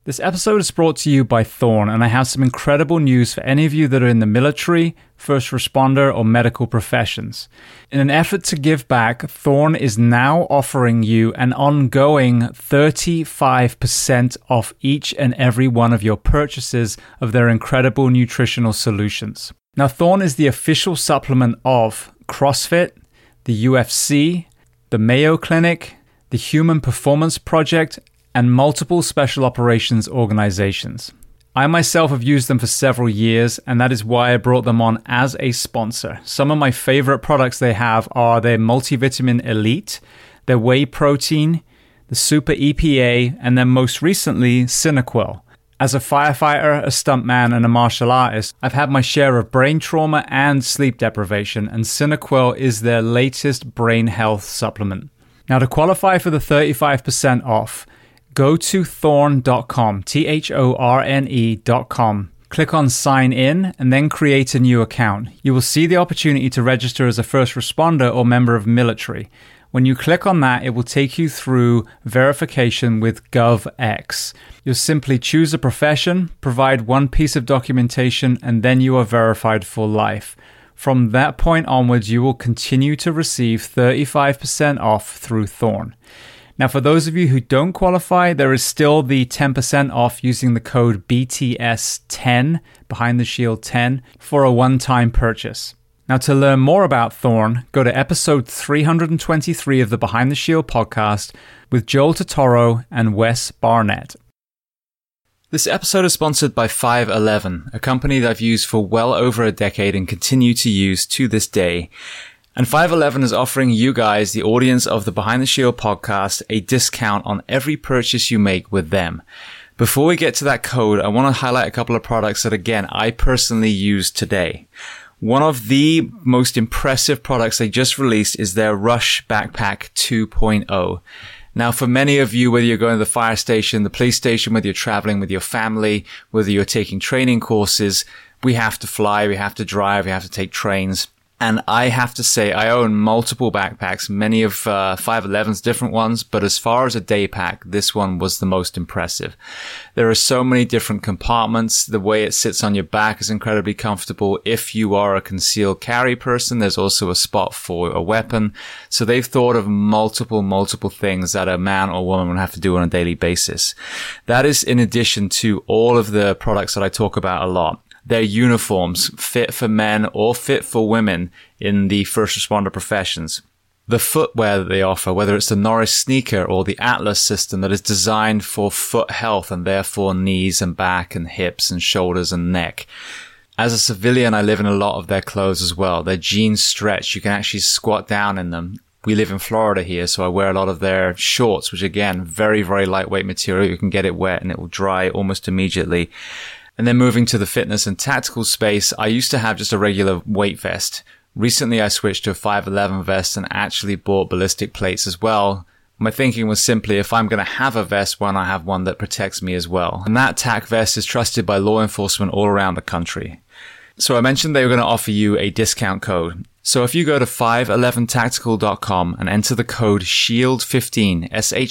This episode is brought to you by Thorne, and I have some incredible news for any of you that are in the military, first responder, or medical professions. In an effort to give back, Thorne is now offering you an ongoing 35% off each and every one of your purchases of their incredible nutritional solutions. Now, Thorne is the official supplement of CrossFit, the UFC, the Mayo Clinic, the Human Performance Project, and multiple special operations organizations. I myself have used them for several years, and that is why I brought them on as a sponsor. Some of my favorite products they have are their Multivitamin Elite, their Whey Protein, the Super EPA, and then most recently, Cinequil. As a firefighter, a stuntman, and a martial artist, I've had my share of brain trauma and sleep deprivation, and Cinequil is their latest brain health supplement. Now, to qualify for the 35% off, go to thorne.com, thorne.com. Click on sign in and then create a new account. You will see the opportunity to register as a first responder or member of military. When you click on that, it will take you through verification with GovX. You'll simply choose a profession, provide one piece of documentation, and then you are verified for life. From that point onwards, you will continue to receive 35% off through Thorne. Now, for those of you who don't qualify, there is still the 10% off using the code BTS10, Behind the Shield 10, for a one-time purchase. Now, to learn more about Thorne, go to episode 323 of the Behind the Shield podcast with Joel Totoro and Wes Barnett. This episode is sponsored by 511, a company that I've used for well over a decade and continue to use to this day. And 511 is offering you guys, the audience of the Behind the Shield podcast, a discount on every purchase you make with them. Before we get to that code, I want to highlight a couple of products that, again, I personally use today. One of the most impressive products they just released is their Rush Backpack 2.0. Now, for many of you, whether you're going to the fire station, the police station, whether you're traveling with your family, whether you're taking training courses, we have to fly, we have to drive, we have to take trains. And I have to say, I own multiple backpacks, many of 511's different ones, but as far as a day pack, this one was the most impressive. There are so many different compartments. The way it sits on your back is incredibly comfortable. If you are a concealed carry person, there's also a spot for a weapon. So they've thought of multiple things that a man or woman would have to do on a daily basis. That is in addition to all of the products that I talk about a lot. Their uniforms, fit for men or fit for women in the first responder professions. The footwear that they offer, whether it's the Norris sneaker or the Atlas system that is designed for foot health and therefore knees and back and hips and shoulders and neck. As a civilian, I live in a lot of their clothes as well. Their jeans stretch. You can actually squat down in them. We live in Florida here, so I wear a lot of their shorts, which again, very, very lightweight material. You can get it wet and it will dry almost immediately. And then moving to the fitness and tactical space, I used to have just a regular weight vest. Recently, I switched to a 511 vest and actually bought ballistic plates as well. My thinking was simply, if I'm going to have a vest, why not have one that protects me as well? And that TAC vest is trusted by law enforcement all around the country. So I mentioned they were going to offer you a discount code. So if you go to 511tactical.com and enter the code SHIELD15,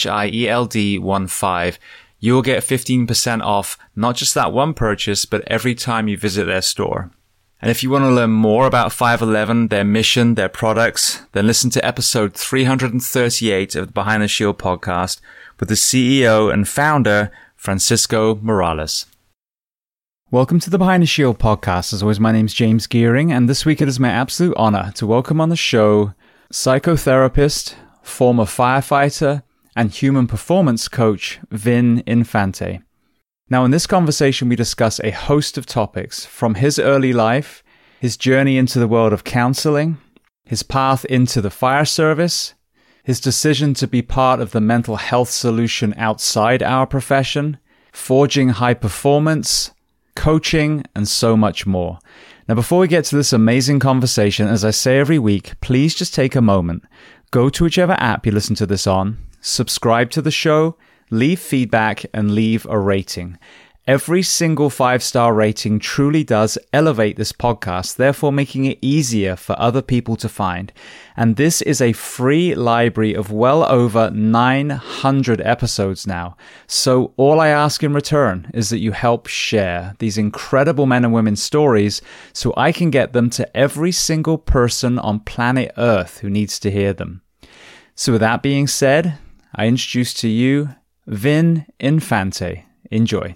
SHIELD15, you'll get 15% off, not just that one purchase, but every time you visit their store. And if you want to learn more about 511, their mission, their products, then listen to episode 338 of the Behind the Shield podcast with the CEO and founder, Francisco Morales. Welcome to the Behind the Shield podcast. As always, my name's James Gearing, and this week it is my absolute honor to welcome on the show psychotherapist, former firefighter, and human performance coach, Vin Infante. Now, in this conversation, we discuss a host of topics from his early life, his journey into the world of counseling, his path into the fire service, his decision to be part of the mental health solution outside our profession, forging high performance, coaching, and so much more. Now, before we get to this amazing conversation, as I say every week, please just take a moment, go to whichever app you listen to this on, subscribe to the show, leave feedback, and leave a rating. Every single 5-star rating truly does elevate this podcast, therefore making it easier for other people to find. And this is a free library of well over 900 episodes now. So all I ask in return is that you help share these incredible men and women's stories so I can get them to every single person on planet Earth who needs to hear them. So with that being said, I introduce to you Vin Infante. Enjoy.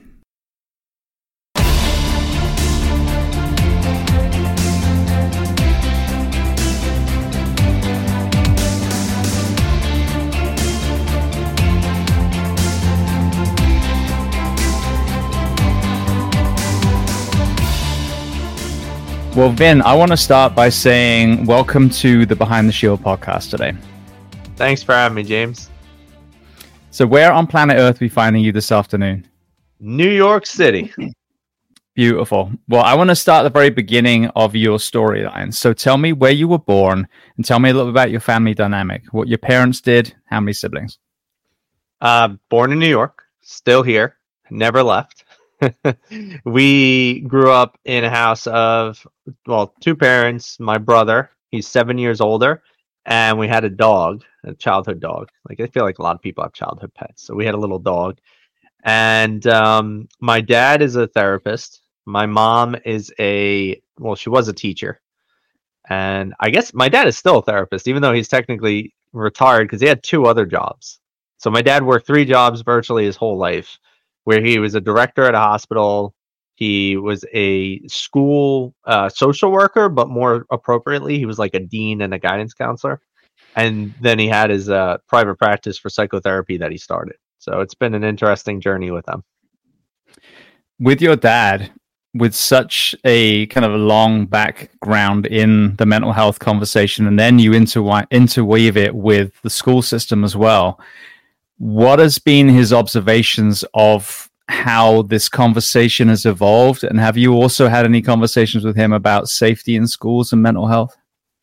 Well, Vin, I want to start by saying welcome to the Behind the Shield podcast today. Thanks for having me, James. So where on planet Earth are we finding you this afternoon? New York City. Beautiful. Well, I want to start at the very beginning of your storyline. So tell me where you were born and tell me a little bit about your family dynamic, what your parents did, how many siblings? Born in New York, still here, never left. We grew up in a house of, two parents, my brother, he's 7 years older, and we had a dog, a childhood dog. Like, I feel like a lot of people have childhood pets. So we had a little dog. And my dad is a therapist. My mom is she was a teacher. And I guess my dad is still a therapist, even though he's technically retired because he had 2 other jobs. So my dad worked 3 jobs virtually his whole life, where he was a director at a hospital. He was a school social worker, but more appropriately, he was like a dean and a guidance counselor. And then he had his private practice for psychotherapy that he started. So it's been an interesting journey with him. With your dad, with such a kind of a long background in the mental health conversation, and then you interweave it with the school system as well, what has been his observations of how this conversation has evolved? And have you also had any conversations with him about safety in schools and mental health?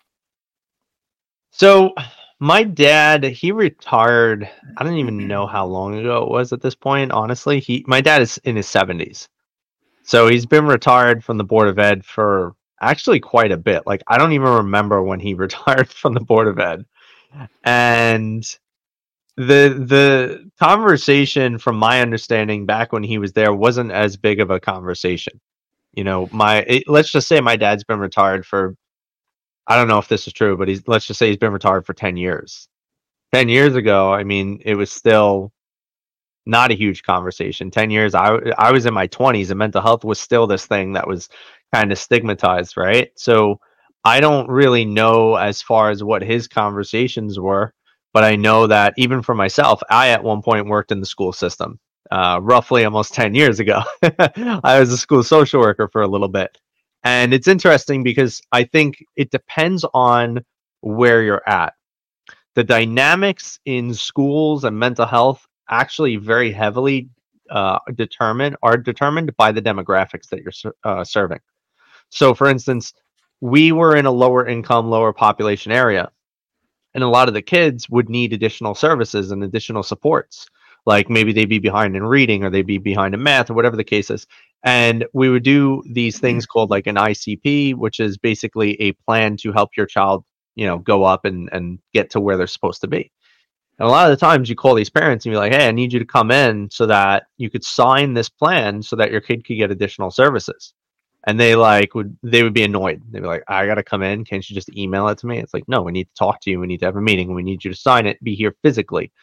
So my dad, he retired, I don't even know how long ago it was at this point, honestly. My dad is in his 70s. So he's been retired from the Board of Ed for actually quite a bit. Like, I don't even remember when he retired from the Board of Ed. And the conversation, from my understanding, back when he was there, wasn't as big of a conversation. You know, let's just say my dad's been retired for, I don't know if this is true, but let's just say he's been retired for 10 years. 10 years ago, I mean, it was still not a huge conversation. 10 years, I was in my 20s, and mental health was still this thing that was kind of stigmatized, right? So I don't really know as far as what his conversations were. But I know that even for myself, I at one point worked in the school system, roughly almost 10 years ago. I was a school social worker for a little bit. And it's interesting because I think it depends on where you're at. The dynamics in schools and mental health actually very heavily are determined by the demographics that you're serving. So, for instance, we were in a lower income, lower population area. And a lot of the kids would need additional services and additional supports. Like maybe they'd be behind in reading, or they'd be behind in math, or whatever the case is. And we would do these things called like an ICP, which is basically a plan to help your child, go up and get to where they're supposed to be. And a lot of the times you call these parents and you're like, hey, I need you to come in so that you could sign this plan so that your kid could get additional services. And they would be annoyed. They'd be like, I got to come in. Can't you just email it to me? It's like, no, we need to talk to you. We need to have a meeting. We need you to sign it, be here physically.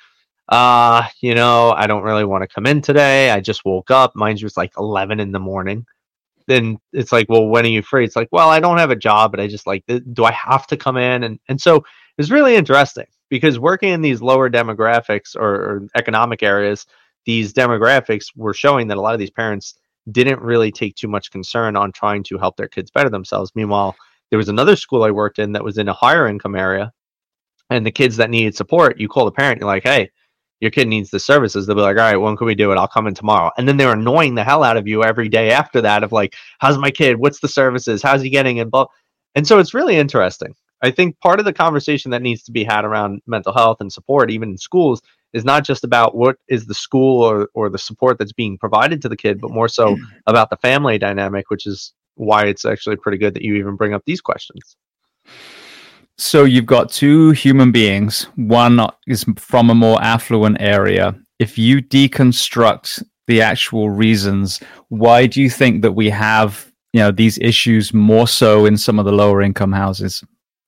I don't really want to come in today. I just woke up. Mind you, it's like 11 in the morning. Then it's like, well, when are you free? It's like, well, I don't have a job, but I just do I have to come in? And so it's really interesting because working in these lower demographics or economic areas, these demographics were showing that a lot of these parents didn't really take too much concern on trying to help their kids better themselves. Meanwhile, there was another school I worked in that was in a higher income area, and the kids that needed support, you call the parent, you're like, hey, your kid needs the services. They'll be like, all right, when can we do it? I'll come in tomorrow. And then they're annoying the hell out of you every day after that of like, how's my kid? What's the services? How's he getting involved? And so it's really interesting. I think part of the conversation that needs to be had around mental health and support, even in schools, is not just about what is the school or the support that's being provided to the kid, but more so about the family dynamic, which is why it's actually pretty good that you even bring up these questions. So you've got two human beings. One is from a more affluent area. If you deconstruct the actual reasons, why do you think that we have, these issues more so in some of the lower income houses?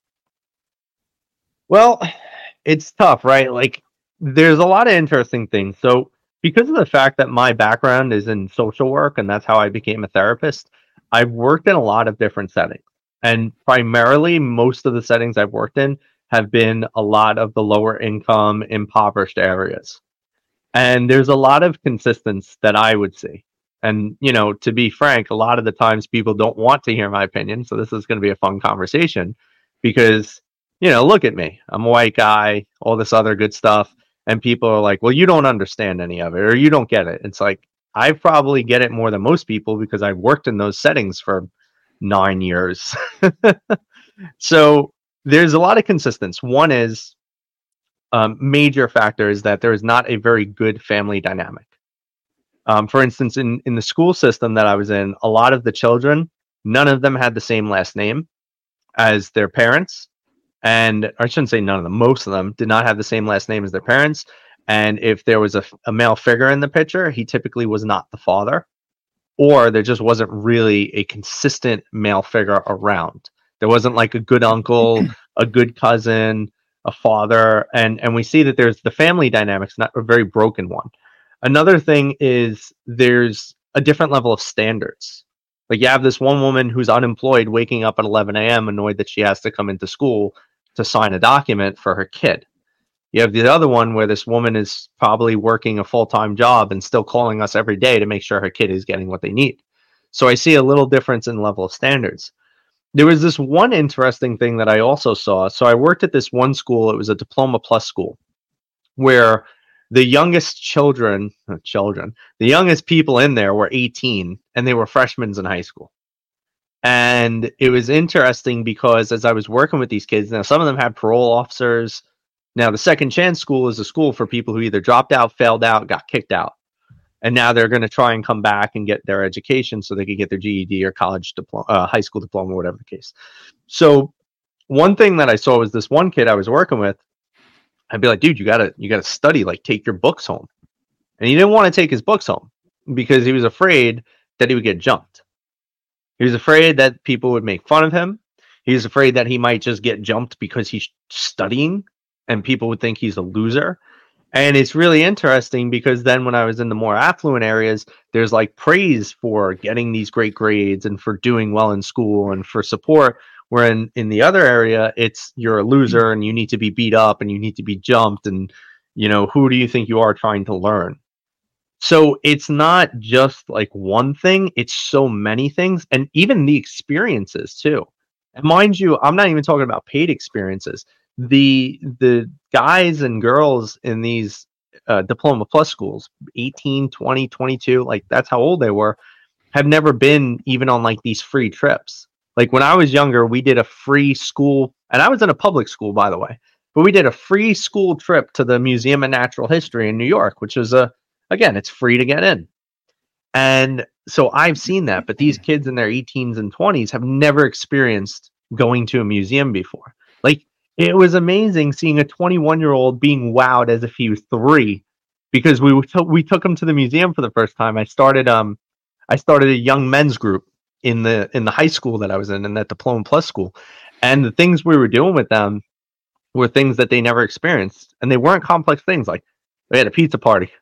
Well, it's tough, right? Like, there's a lot of interesting things. So, because of the fact that my background is in social work and that's how I became a therapist, I've worked in a lot of different settings. And primarily, most of the settings I've worked in have been a lot of the lower income, impoverished areas. And there's a lot of consistency that I would see. And, to be frank, a lot of the times people don't want to hear my opinion. So this is going to be a fun conversation because, look at me. I'm a white guy, all this other good stuff. And people are like, well, you don't understand any of it or you don't get it. It's like, I probably get it more than most people because I've worked in those settings for 9 years. So there's a lot of consistency. One is major factor is that there is not a very good family dynamic. For instance, in the school system that I was in, a lot of the children, none of them had the same last name as their parents. And I shouldn't say none of them, most of them did not have the same last name as their parents. And if there was a male figure in the picture, he typically was not the father, or there just wasn't really a consistent male figure around. There wasn't like a good uncle, a good cousin, a father. And we see that there's the family dynamics, not a very broken one. Another thing is there's a different level of standards. Like you have this one woman who's unemployed waking up at 11 a.m. annoyed that she has to come into school to sign a document for her kid. You have the other one where this woman is probably working a full-time job and still calling us every day to make sure her kid is getting what they need. So I see a little difference in level of standards. There was this one interesting thing that I also saw. So I worked at this one school. It was a Diploma Plus school where the youngest the youngest people in there were 18 and they were freshmen in high school. And it was interesting because as I was working with these kids, now some of them had parole officers. Now the Second Chance School is a school for people who either dropped out, failed out, got kicked out. And now they're going to try and come back and get their education so they can get their GED or college diploma, high school diploma, whatever the case. So one thing that I saw was this one kid I was working with. I'd be like, dude, you gotta study, like take your books home. And he didn't want to take his books home because he was afraid that he would get jumped. He was afraid that people would make fun of him. He was afraid that he might just get jumped because he's studying and people would think he's a loser. And it's really interesting because then when I was in the more affluent areas, there's like praise for getting these great grades and for doing well in school and for support. Where in the other area, it's you're a loser and you need to be beat up and you need to be jumped. And, who do you think you are trying to learn? So it's not just like one thing. It's so many things and even the experiences too. And mind you, I'm not even talking about paid experiences. The guys and girls in these Diploma Plus schools, 18, 20, 22, like that's how old they were, have never been even on like these free trips. Like when I was younger, we did a free school, and I was in a public school, by the way, but we did a free school trip to the Museum of Natural History in New York, which is again, it's free to get in. And so I've seen that, but these kids in their 18s and 20s have never experienced going to a museum before. Like it was amazing seeing a 21-year-old being wowed as if he was 3 because we took him to the museum for the first time. I started a young men's group in the high school that I was in that Diploma Plus school. And the things we were doing with them were things that they never experienced. And they weren't complex things. Like we had a pizza party.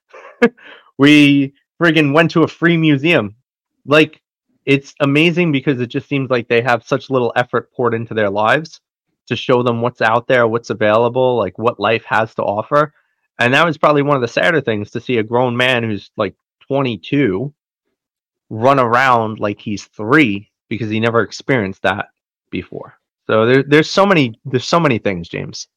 We friggin' went to a free museum. Like it's amazing because it just seems like they have such little effort poured into their lives to show them what's out there, what's available, like what life has to offer. And that was probably one of the sadder things to see a grown man who's like 22 run around like he's 3 because he never experienced that before. So there's so many things, James.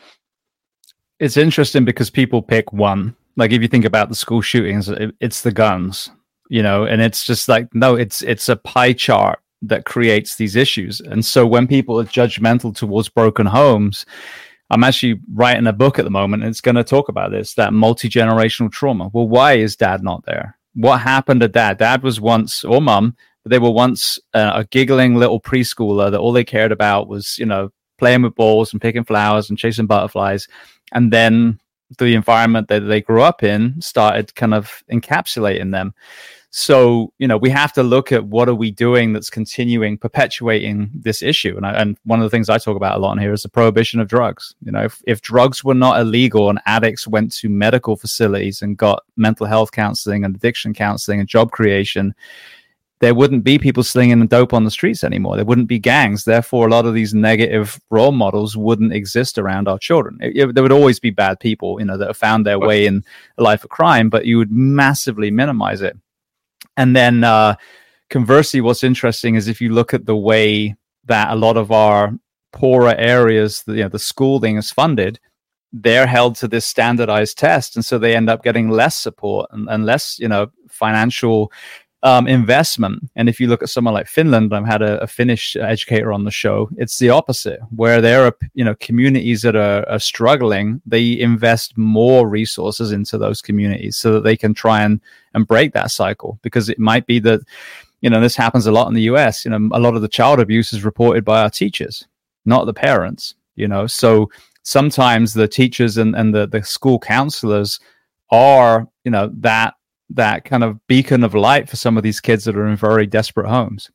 It's interesting because people pick one. Like if you think about the school shootings, it's the guns, and it's just like, no, it's a pie chart that creates these issues. And so when people are judgmental towards broken homes, I'm actually writing a book at the moment, and it's going to talk about this, that multi-generational trauma. Well, why is dad not there? What happened to dad? Dad was once, or mum, but they were once a giggling little preschooler that all they cared about was, playing with balls and picking flowers and chasing butterflies. And then the environment that they grew up in started kind of encapsulating them. So, we have to look at what are we doing that's perpetuating this issue. And one of the things I talk about a lot in here is the prohibition of drugs. If drugs were not illegal and addicts went to medical facilities and got mental health counseling and addiction counseling and job creation, there wouldn't be people slinging dope on the streets anymore. There wouldn't be gangs. Therefore, a lot of these negative role models wouldn't exist around our children. There would always be bad people, that have found their way in a life of crime, but you would massively minimize it. And then conversely, what's interesting is if you look at the way that a lot of our poorer areas, the schooling is funded, they're held to this standardized test. And so they end up getting less support and less, financial investment. And if you look at someone like Finland, I've had a Finnish educator on the show, it's the opposite, where there are, communities that are struggling. They invest more resources into those communities so that they can try and break that cycle, because it might be that, this happens a lot in the US, a lot of the child abuse is reported by our teachers, not the parents, so sometimes the teachers and the school counselors are, that kind of beacon of light for some of these kids that are in very desperate homes.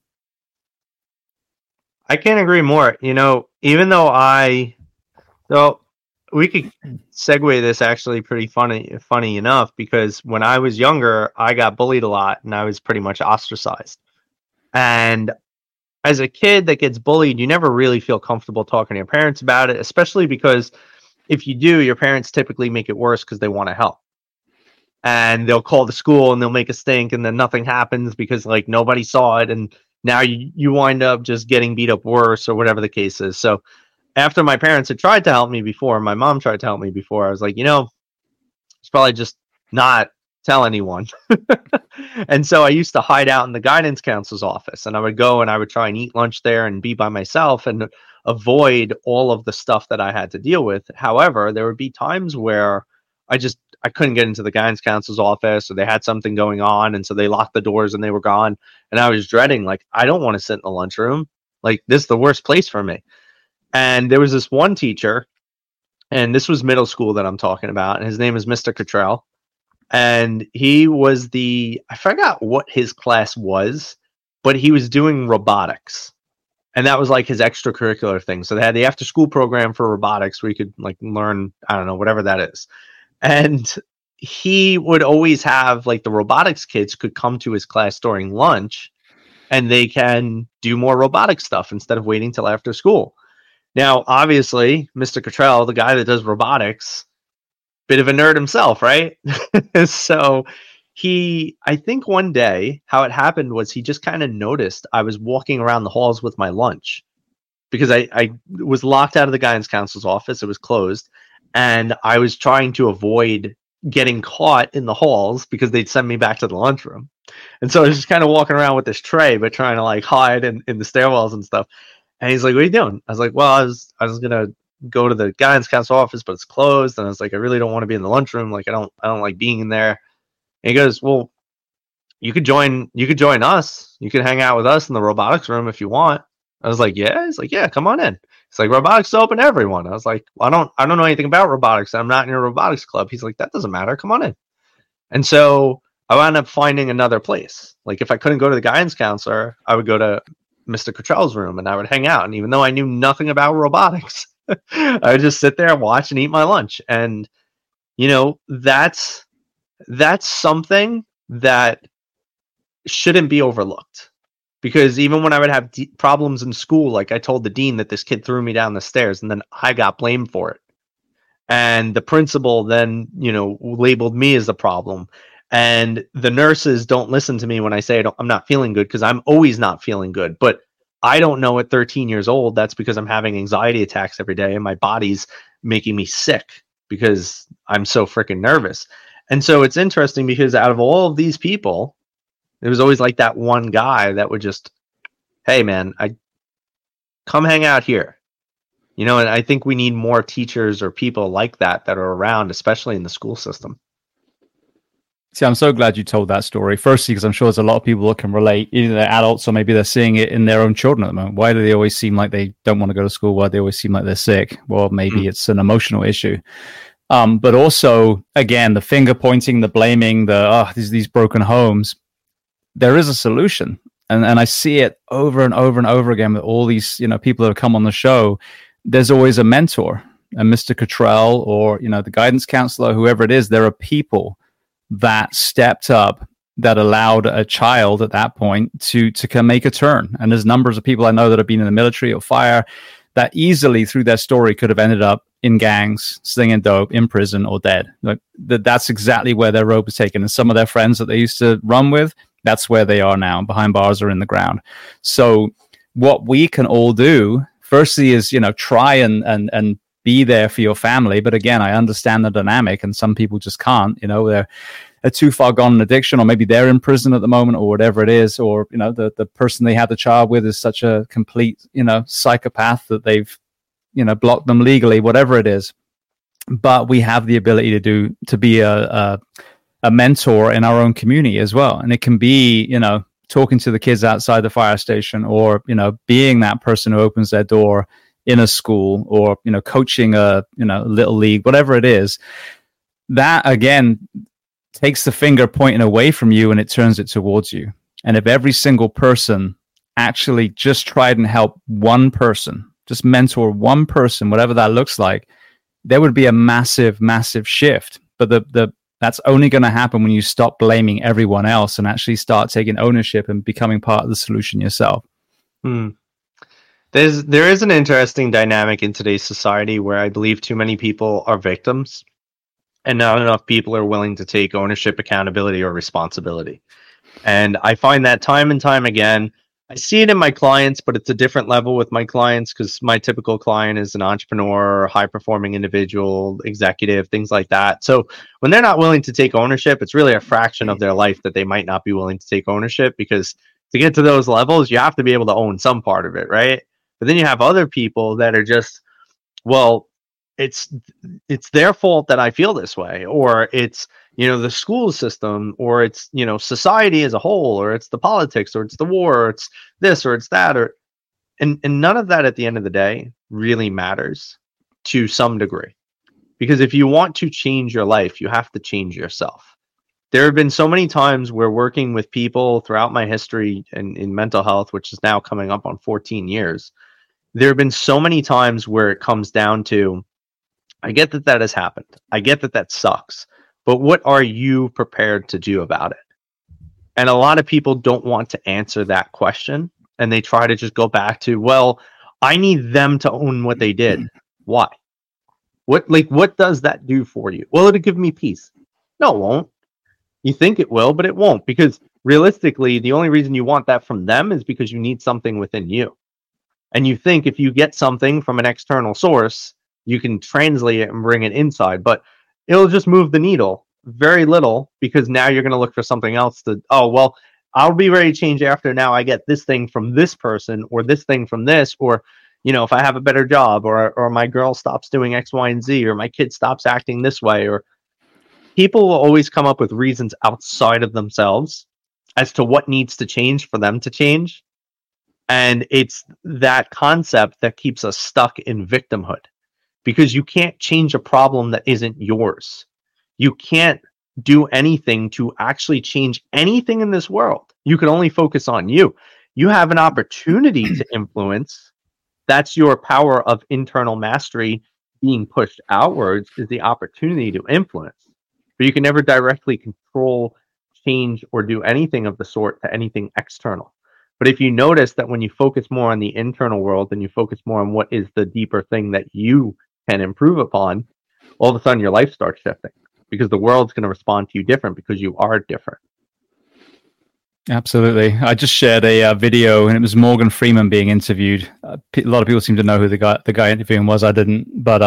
I can't agree more. Even though so we could segue this actually pretty funny enough, because when I was younger, I got bullied a lot and I was pretty much ostracized. And as a kid that gets bullied, you never really feel comfortable talking to your parents about it, especially because if you do, your parents typically make it worse because they want to help. And they'll call the school and they'll make a stink, and then nothing happens because nobody saw it, and now you wind up just getting beat up worse or whatever the case is. So after my parents had tried to help me before, my mom tried to help me before, I was like, it's probably just not tell anyone. And so I used to hide out in the guidance counselor's office, and I would go and I would try and eat lunch there and be by myself and avoid all of the stuff that I had to deal with. However, there would be times where I couldn't get into the guidance counselor's office, or they had something going on, and so they locked the doors and they were gone. And I was dreading, I don't want to sit in the lunchroom. This is the worst place for me. And there was this one teacher, and this was middle school that I'm talking about, and his name is Mr. Cottrell. And he was I forgot what his class was, but he was doing robotics. And that was his extracurricular thing. So they had the after school program for robotics where you could learn, I don't know, whatever that is. And he would always have the robotics kids could come to his class during lunch, and they can do more robotic stuff instead of waiting till after school. Now, obviously, Mr. Cottrell, the guy that does robotics, bit of a nerd himself, right? So I think one day how it happened was he just kind of noticed I was walking around the halls with my lunch, because I was locked out of the guidance counselor's office. It was closed. And I was trying to avoid getting caught in the halls because they'd send me back to the lunchroom. And so I was just kind of walking around with this tray, but trying to hide in the stairwells and stuff. And he's like, "What are you doing?" I was like, "Well, I was going to go to the guidance counselor office, but it's closed." And I was like, "I really don't want to be in the lunchroom. I don't like being in there." And he goes, "Well, you could join us. You could hang out with us in the robotics room if you want." I was like, "Yeah." He's like, "Yeah, come on in." It's robotics is open to everyone. I was like, well, I don't know anything about robotics. I'm not in your robotics club. He's like, "That doesn't matter. Come on in." And so I wound up finding another place. If I couldn't go to the guidance counselor, I would go to Mr. Cottrell's room and I would hang out. And even though I knew nothing about robotics, I would just sit there and watch and eat my lunch. And, that's something that shouldn't be overlooked. Because even when I would have problems in school, I told the dean that this kid threw me down the stairs, and then I got blamed for it. And the principal then, labeled me as the problem. And the nurses don't listen to me when I say I'm not feeling good, because I'm always not feeling good. But I don't know at 13 years old, that's because I'm having anxiety attacks every day and my body's making me sick because I'm so freaking nervous. And so it's interesting because out of all of these people, there was always that one guy that would just, "Hey man, I come hang out here. You know, and I think we need more teachers or people like that are around, especially in the school system. See, I'm so glad you told that story. Firstly, because I'm sure there's a lot of people that can relate, either they're adults or maybe they're seeing it in their own children at the moment. Why do they always seem like they don't want to go to school? Why do they always seem like they're sick? Well, maybe it's an emotional issue. But also, again, the finger pointing, the blaming, these broken homes. There is a solution. And I see it over and over and over again with all these, people that have come on the show. There's always a mentor, a Mr. Cottrell, or, the guidance counselor, whoever it is. There are people that stepped up, that allowed a child at that point to make a turn. And there's numbers of people I know that have been in the military or fire that easily through their story could have ended up in gangs, slinging dope, in prison, or dead. Like that's exactly where their road was taken. And some of their friends that they used to run with, that's where they are now, behind bars or in the ground. So what we can all do, firstly, is, try and be there for your family. But again, I understand the dynamic, and some people just can't. They're too far gone in addiction, or maybe they're in prison at the moment, or whatever it is, or the person they had the child with is such a complete psychopath that they've blocked them legally, whatever it is. But we have the ability to be a mentor in our own community as well, and it can be talking to the kids outside the fire station, or being that person who opens their door in a school, or coaching a little league, whatever it is. That again takes the finger pointing away from you and it turns it towards you. And if every single person actually just tried and helped one person, just mentor one person, whatever that looks like, there would be a massive shift. But that's only going to happen when you stop blaming everyone else and actually start taking ownership and becoming part of the solution yourself. There is an interesting dynamic in today's society where I believe too many people are victims and not enough people are willing to take ownership, accountability, or responsibility. And I find that time and time again. I see it in my clients, but it's a different level with my clients, because my typical client is an entrepreneur, high-performing individual, executive, things like that. So when they're not willing to take ownership, it's really a fraction of their life that they might not be willing to take ownership, because to get to those levels, you have to be able to own some part of it, right? But then you have other people that are just, well, it's their fault that I feel this way, or it's the school system, or it's society as a whole, or it's the politics, or it's the war, or it's this, or it's that, and none of that at the end of the day really matters to some degree, because if you want to change your life, you have to change yourself. There have been so many times where working with people throughout my history in mental health, which is now coming up on 14 years, there have been so many times where it comes down to, I get that has happened. I get that sucks. But what are you prepared to do about it? And a lot of people don't want to answer that question. And they try to just go back to, well, I need them to own what they did. Why? What does that do for you? Well, it'll give me peace. No, it won't. You think it will, but it won't. Because realistically, the only reason you want that from them is because you need something within you. And you think if you get something from an external source, you can translate it and bring it inside, but it'll just move the needle very little, because now you're going to look for something else to, I'll be ready to change after now I get this thing from this person, or this thing from this, or, if I have a better job, or my girl stops doing X, Y, and Z, or my kid stops acting this way, or people will always come up with reasons outside of themselves as to what needs to change for them to change. And it's that concept that keeps us stuck in victimhood. Because you can't change a problem that isn't yours. You can't do anything to actually change anything in this world. You can only focus on you. You have an opportunity to influence. That's your power of internal mastery being pushed outwards, is the opportunity to influence. But you can never directly control, change, or do anything of the sort to anything external. But if you notice that when you focus more on the internal world and you focus more on what is the deeper thing that you can improve upon, all of a sudden your life starts shifting, because the world's going to respond to you different, because you are different. Absolutely. I just shared a video, and it was Morgan Freeman being interviewed. A lot of people seem to know who the guy interviewing was. I didn't, but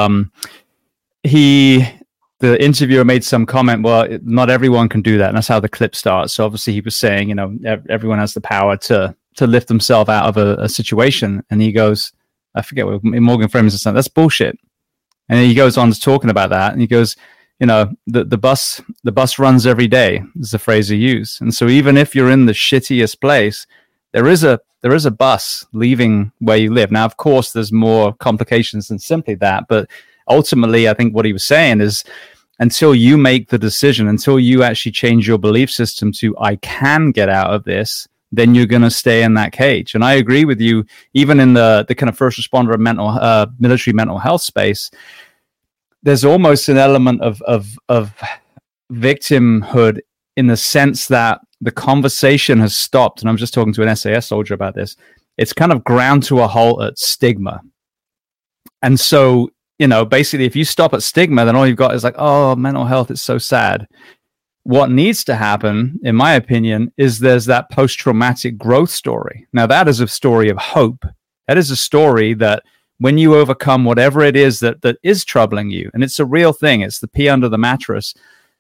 the interviewer made some comment. Well, not everyone can do that, and that's how the clip starts. So obviously, he was saying, everyone has the power to lift themselves out of a situation, and he goes, I forget what Morgan Freeman said, that's bullshit. And then he goes on to talking about that, and he goes, the bus runs every day is the phrase he used. And so even if you're in the shittiest place, there is a bus leaving where you live. Now, of course, there's more complications than simply that, but ultimately, I think what he was saying is, until you make the decision, until you actually change your belief system to, I can get out of this, then you're going to stay in that cage. And I agree with you, even in the kind of first responder of military mental health space, there's almost an element of victimhood, in the sense that the conversation has stopped. And I'm just talking to an SAS soldier about this. It's kind of ground to a halt at stigma. And so, basically, if you stop at stigma, then all you've got is like, oh, mental health is so sad. What needs to happen, in my opinion, is there's that post-traumatic growth story. Now, that is a story of hope. That is a story that when you overcome whatever it is that is troubling you, and it's a real thing, it's the pee under the mattress,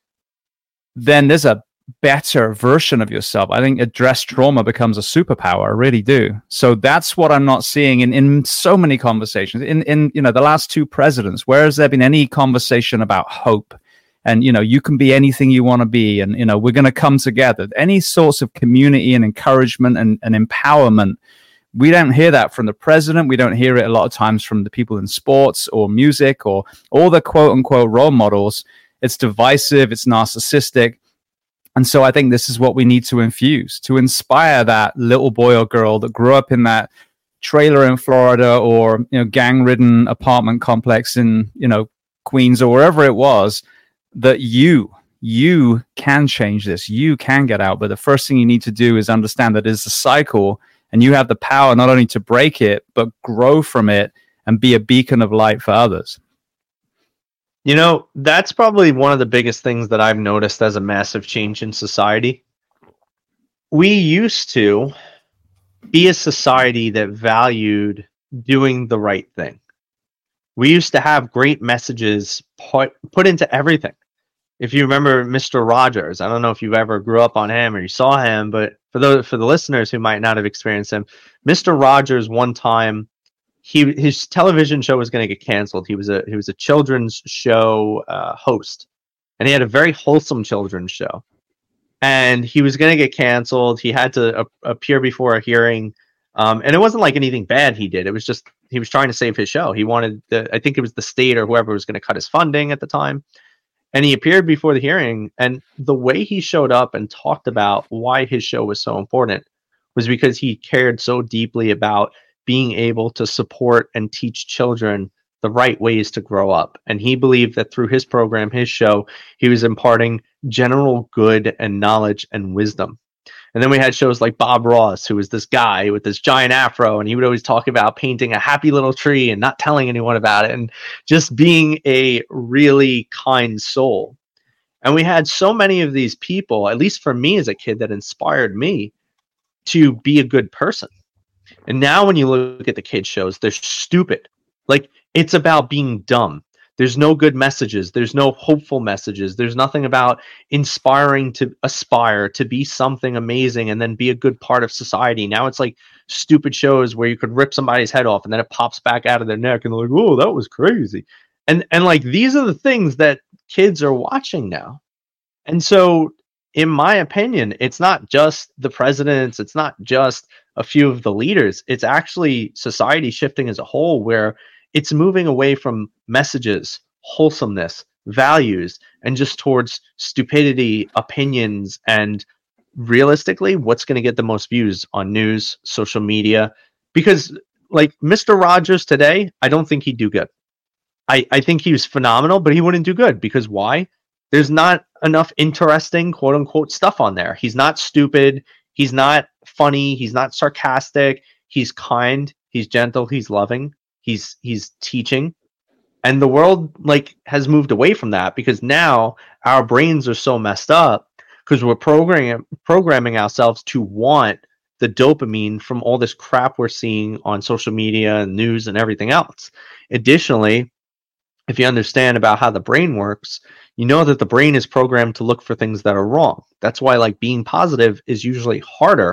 then there's a better version of yourself. I think addressed trauma becomes a superpower. I really do. So that's what I'm not seeing in so many conversations. In the last two presidents, where has there been any conversation about hope? And, you can be anything you want to be. And, we're going to come together. Any sorts of community and encouragement and empowerment. We don't hear that from the president. We don't hear it a lot of times from the people in sports or music or all the quote unquote role models. It's divisive. It's narcissistic. And so I think this is what we need to infuse, to inspire that little boy or girl that grew up in that trailer in Florida or, gang-ridden apartment complex in, Queens or wherever it was, that you can change this. You can get out. But the first thing you need to do is understand that it's a cycle, and you have the power not only to break it, but grow from it and be a beacon of light for others. That's probably one of the biggest things that I've noticed as a massive change in society. We used to be a society that valued doing the right thing. We used to have great messages put into everything. If you remember Mr. Rogers, I don't know if you ever grew up on him or you saw him, but for the listeners who might not have experienced him, Mr. Rogers, one time, his television show was going to get canceled. He was a children's show host, and he had a very wholesome children's show. And he was going to get canceled. He had to appear before a hearing, and it wasn't like anything bad he did. It was just he was trying to save his show. He wanted I think it was the state or whoever was going to cut his funding at the time. And he appeared before the hearing, and the way he showed up and talked about why his show was so important was because he cared so deeply about being able to support and teach children the right ways to grow up. And he believed that through his program, his show, he was imparting general good and knowledge and wisdom. And then we had shows like Bob Ross, who was this guy with this giant afro, and he would always talk about painting a happy little tree and not telling anyone about it and just being a really kind soul. And we had so many of these people, at least for me as a kid, that inspired me to be a good person. And now when you look at the kids shows, they're stupid. Like, it's about being dumb. There's no good messages. There's no hopeful messages. There's nothing about inspiring to aspire to be something amazing and then be a good part of society. Now it's like stupid shows where you could rip somebody's head off and then it pops back out of their neck and they're like, oh, that was crazy. And like, these are the things that kids are watching now. And so, in my opinion, it's not just the presidents. It's not just a few of the leaders. It's actually society shifting as a whole, where it's moving away from messages, wholesomeness, values, and just towards stupidity, opinions, and realistically, what's going to get the most views on news, social media. Because like Mr. Rogers today, I don't think he'd do good. I think he was phenomenal, but he wouldn't do good. Because why? There's not enough interesting, quote unquote, stuff on there. He's not stupid. He's not funny. He's not sarcastic. He's kind. He's gentle. He's loving. He's teaching. And the world like has moved away from that, because now our brains are so messed up because we're programming ourselves to want the dopamine from all this crap we're seeing on social media and news and everything else. Additionally, if you understand about how the brain works, you know that the brain is programmed to look for things that are wrong. That's why like being positive is usually harder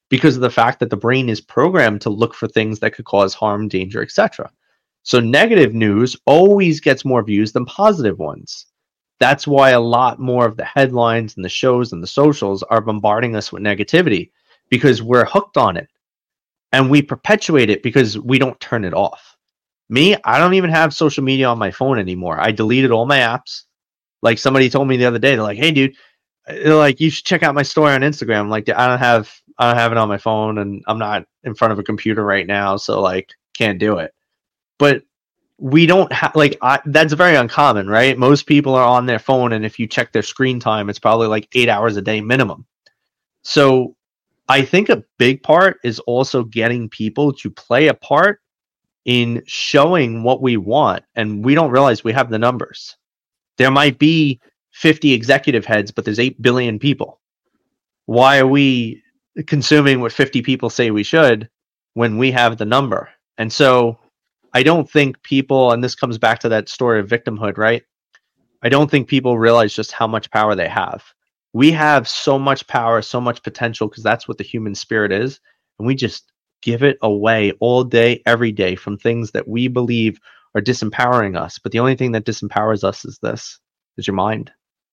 because of the fact that the brain is programmed to look for things that could cause harm, danger, etc. So negative news always gets more views than positive ones. That's why a lot more of the headlines and the shows and the socials are bombarding us with negativity, because we're hooked on it and we perpetuate it because we don't turn it off. Me, I don't even have social media on my phone anymore. I deleted all my apps. Like somebody told me the other day, they're like, "Hey, dude, they're like, you should check out my story on Instagram." Like, I don't have it on my phone, and I'm not in front of a computer right now, so like, can't do it. But we don't have that's very uncommon, right? Most people are on their phone, and if you check their screen time, it's probably like 8 hours a day minimum. So I think a big part is also getting people to play a part in showing what we want, and we don't realize we have the numbers. There might be 50 executive heads, but there's 8 billion people. Why are we consuming what 50 people say we should when we have the number? And so I don't think people, and this comes back to that story of victimhood, right? I don't think people realize just how much power they have. We have so much power, so much potential, because that's what the human spirit is. And we just give it away all day, every day, from things that we believe are disempowering us. But the only thing that disempowers us is your mind.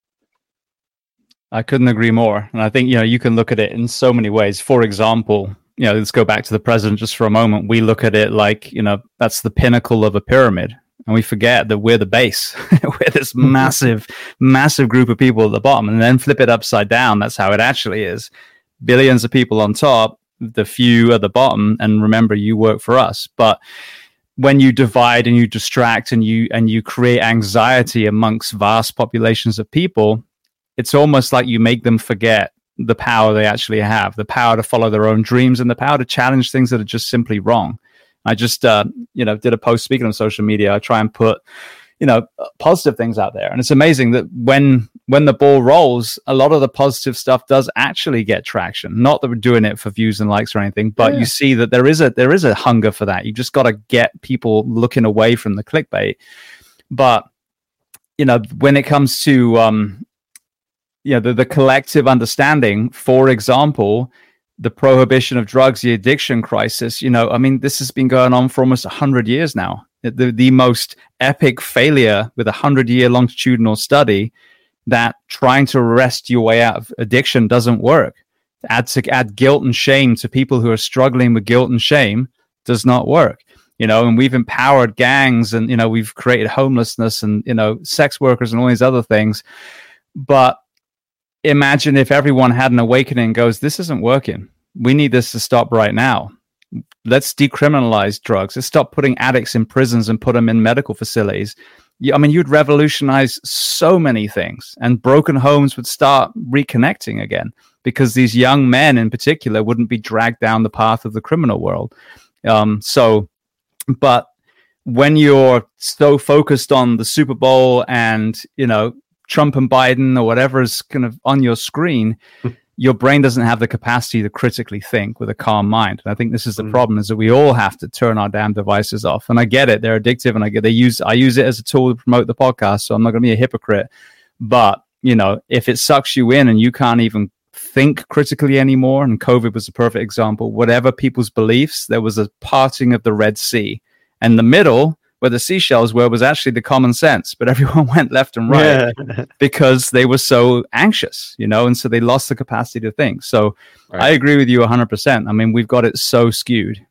I couldn't agree more. And I think, you can look at it in so many ways. For example, let's go back to the president just for a moment. We look at it like, that's the pinnacle of a pyramid. And we forget that we're the base. We're this massive, massive group of people at the bottom, and then flip it upside down. That's how it actually is. Billions of people on top, the few at the bottom. And remember, you work for us. But when you divide and you distract and you create anxiety amongst vast populations of people, it's almost like you make them forget the power they actually have, the power to follow their own dreams and the power to challenge things that are just simply wrong. I just, did a post speaking on social media. I try and put, positive things out there. And it's amazing that when the ball rolls, a lot of the positive stuff does actually get traction. Not that we're doing it for views and likes or anything, but you see that there is a hunger for that. You just got to get people looking away from the clickbait. But, when it comes to, the collective understanding, for example, the prohibition of drugs, the addiction crisis, this has been going on for almost 100 years now. The most epic failure with a 100-year longitudinal study that trying to arrest your way out of addiction doesn't work. To add guilt and shame to people who are struggling with guilt and shame does not work. And we've empowered gangs and, we've created homelessness and, sex workers and all these other things. But imagine if everyone had an awakening and goes, this isn't working. We need this to stop right now. Let's decriminalize drugs. Let's stop putting addicts in prisons and put them in medical facilities. You'd revolutionize so many things, and broken homes would start reconnecting again because these young men in particular wouldn't be dragged down the path of the criminal world. But when you're so focused on the Super Bowl and, Trump and Biden or whatever is kind of on your screen, your brain doesn't have the capacity to critically think with a calm mind. And I think this is the problem, is that we all have to turn our damn devices off. And I get it. They're addictive, and I use it as a tool to promote the podcast. So I'm not going to be a hypocrite. But, if it sucks you in and you can't even think critically anymore, and COVID was a perfect example, whatever people's beliefs, there was a parting of the Red Sea. And the middle, where the seashells were, was actually the common sense, but everyone went left and right because they were so anxious, and so they lost the capacity to think. So right. I agree with you 100%. We've got it so skewed.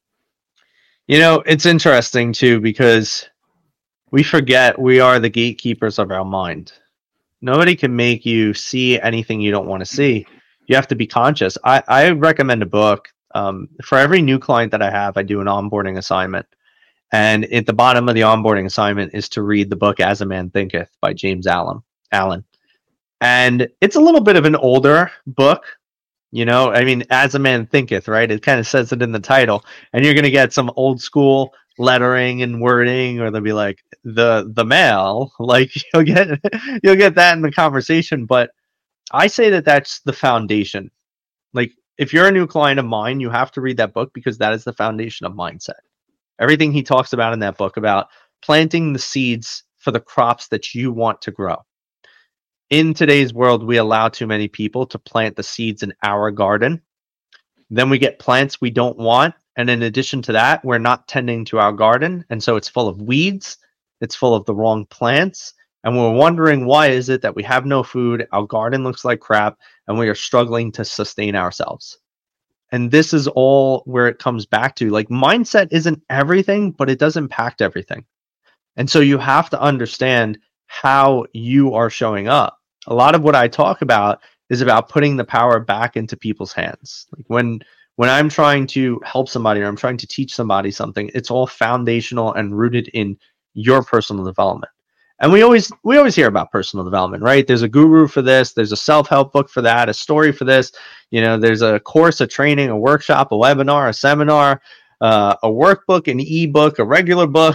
It's interesting too, because we forget we are the gatekeepers of our mind. Nobody can make you see anything you don't want to see. You have to be conscious. I recommend a book. For every new client that I have, I do an onboarding assignment. And at the bottom of the onboarding assignment is to read the book As a Man Thinketh by James Allen. And it's a little bit of an older book, As a Man Thinketh, right? It kind of says it in the title. And you're going to get some old school lettering and wording, or they'll be like the male, like you'll get that in the conversation. But I say that that's the foundation. Like, if you're a new client of mine, you have to read that book, because that is the foundation of mindset. Everything he talks about in that book about planting the seeds for the crops that you want to grow. In today's world, we allow too many people to plant the seeds in our garden Then we get plants we don't want. And in addition to that, we're not tending to our garden. And so it's full of weeds. It's full of the wrong plants. And we're wondering, why is it that we have no food? Our garden looks like crap and we are struggling to sustain ourselves. And this is all where it comes back to. Like, mindset isn't everything, but it does impact everything. And so you have to understand how you are showing up. A lot of what I talk about is about putting the power back into people's hands. Like when I'm trying to help somebody or I'm trying to teach somebody something, it's all foundational and rooted in your personal development. And we always hear about personal development, right? There's a guru for this, there's a self-help book for that, a story for this, there's a course, a training, a workshop, a webinar, a seminar, a workbook, an ebook, a regular book.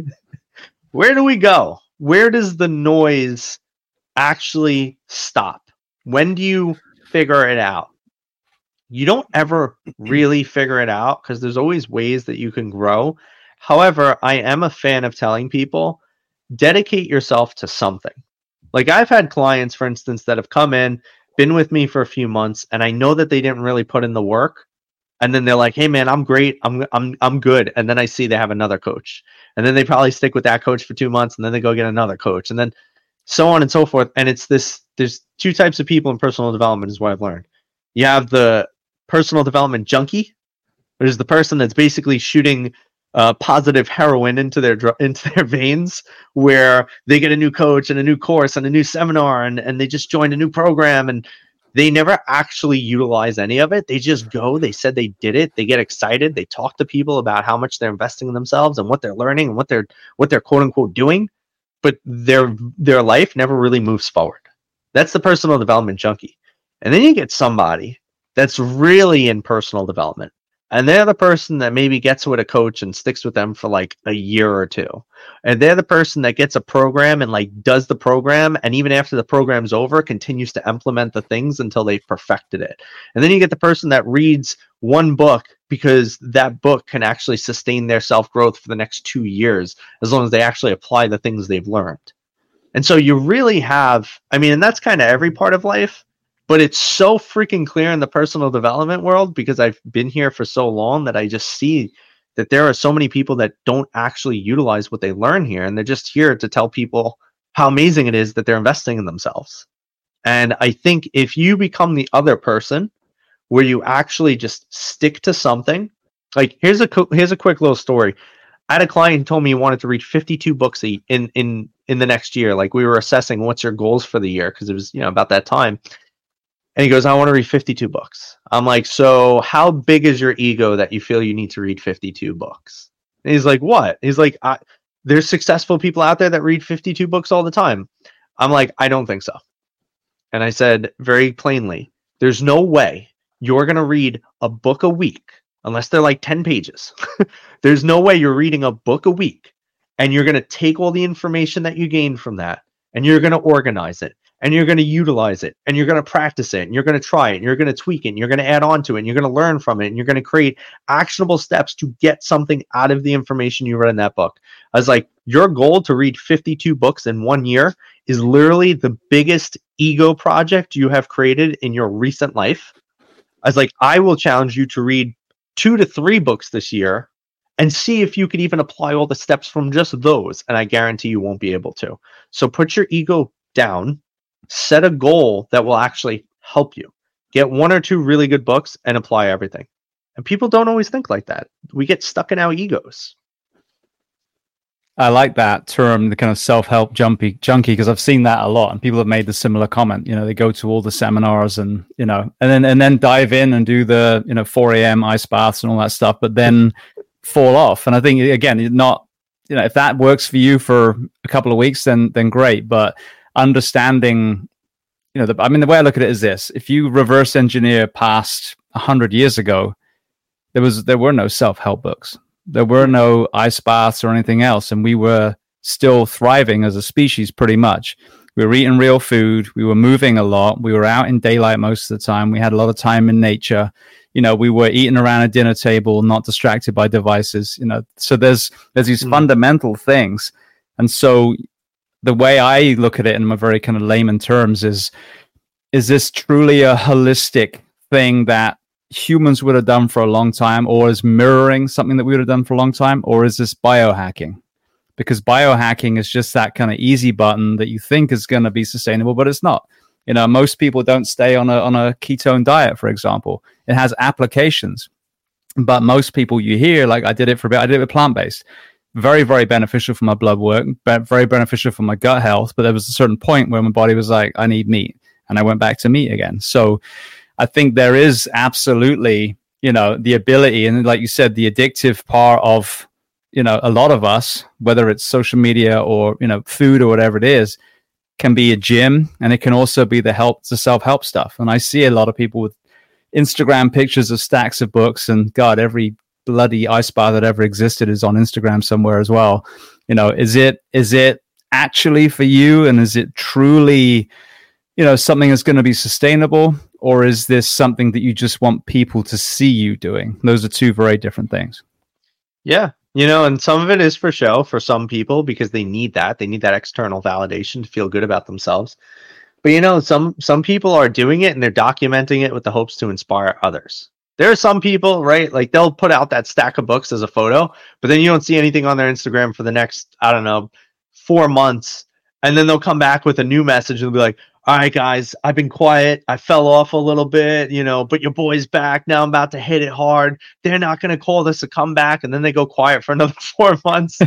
Where do we go? Where does the noise actually stop? When do you figure it out? You don't ever really figure it out because there's always ways that you can grow. However, I am a fan of telling people, dedicate yourself to something. Like, I've had clients, for instance, that have come in, been with me for a few months, and I know that they didn't really put in the work. And then they're like, hey man, I'm great. I'm good. And then I see they have another coach. And then they probably stick with that coach for 2 months and then they go get another coach. And then so on and so forth. And it's this, there's two types of people in personal development is what I've learned. You have the personal development junkie, which is the person that's basically shooting positive heroin into their veins, where they get a new coach and a new course and a new seminar and they just joined a new program and they never actually utilize any of it. They just go, they said they did it, they get excited, they talk to people about how much they're investing in themselves and what they're learning and what they're quote unquote doing, but their life never really moves forward. That's the personal development junkie. And then you get somebody that's really in personal development. And they're the person that maybe gets with a coach and sticks with them for like a year or two. And they're the person that gets a program and like does the program. And even after the program's over, continues to implement the things until they've perfected it. And then you get the person that reads one book because that book can actually sustain their self-growth for the next 2 years, as long as they actually apply the things they've learned. And so you really have, and that's kind of every part of life. But it's so freaking clear in the personal development world, because I've been here for so long, that I just see that there are so many people that don't actually utilize what they learn here. And they're just here to tell people how amazing it is that they're investing in themselves. And I think if you become the other person where you actually just stick to something, like here's a quick little story. I had a client who told me he wanted to read 52 books in the next year. Like, we were assessing what's your goals for the year, because it was about that time. And he goes, I want to read 52 books. I'm like, so how big is your ego that you feel you need to read 52 books? And he's like, what? He's like, there's successful people out there that read 52 books all the time. I'm like, I don't think so. And I said very plainly, there's no way you're going to read a book a week unless they're like 10 pages. There's no way you're reading a book a week and you're going to take all the information that you gained from that and you're going to organize it. And you're going to utilize it, and you're going to practice it, and you're going to try it, and you're going to tweak it, and you're going to add on to it, and you're going to learn from it, and you're going to create actionable steps to get something out of the information you read in that book. I was like, your goal to read 52 books in 1 year is literally the biggest ego project you have created in your recent life. I was like, I will challenge you to read 2 to 3 books this year and see if you could even apply all the steps from just those, and I guarantee you won't be able to. So put your ego down. Set a goal that will actually help you. Get 1 or 2 really good books and apply everything. And people don't always think like that. We get stuck in our egos. I like that term, the kind of self-help junkie, because I've seen that a lot, and people have made the similar comment. They go to all the seminars and then dive in and do the 4 a.m. ice baths and all that stuff, but then fall off. And I think, again, not if that works for you for a couple of weeks, then great. But understanding, the way I look at it is this: if you reverse engineer past 100 years ago, there were no self-help books, there were no ice baths or anything else, and we were still thriving as a species. Pretty much, we were eating real food, we were moving a lot, we were out in daylight most of the time, we had a lot of time in nature. We were eating around a dinner table, not distracted by devices. So there's these fundamental things, and so the way I look at it in my very kind of layman terms is this truly a holistic thing that humans would have done for a long time, or is mirroring something that we would have done for a long time, or is this biohacking? Because biohacking is just that kind of easy button that you think is going to be sustainable, but it's not. Most people don't stay on a ketone diet, for example. It has applications, but most people you hear, like I did it for a bit, I did it with plant-based. Very, very beneficial for my blood work, but very beneficial for my gut health. But there was a certain point where my body was like, I need meat. And I went back to meat again. So I think there is absolutely, the ability, and like you said, the addictive part of, a lot of us, whether it's social media or, food or whatever it is, can be a gym, and it can also be the self-help stuff. And I see a lot of people with Instagram pictures of stacks of books, and God, every bloody ice bar that ever existed is on Instagram somewhere as well. Is it actually for you, and is it truly, something that's going to be sustainable, or is this something that you just want people to see you doing? Those are two very different things. Yeah. And some of it is for show for some people, because they need that external validation to feel good about themselves. But some people are doing it and they're documenting it with the hopes to inspire others. There are some people, right? Like they'll put out that stack of books as a photo, but then you don't see anything on their Instagram for the next, 4 months. And then they'll come back with a new message and be like, all right, guys, I've been quiet. I fell off a little bit, but your boy's back. Now I'm about to hit it hard. They're not going to call this a comeback. And then they go quiet for another 4 months.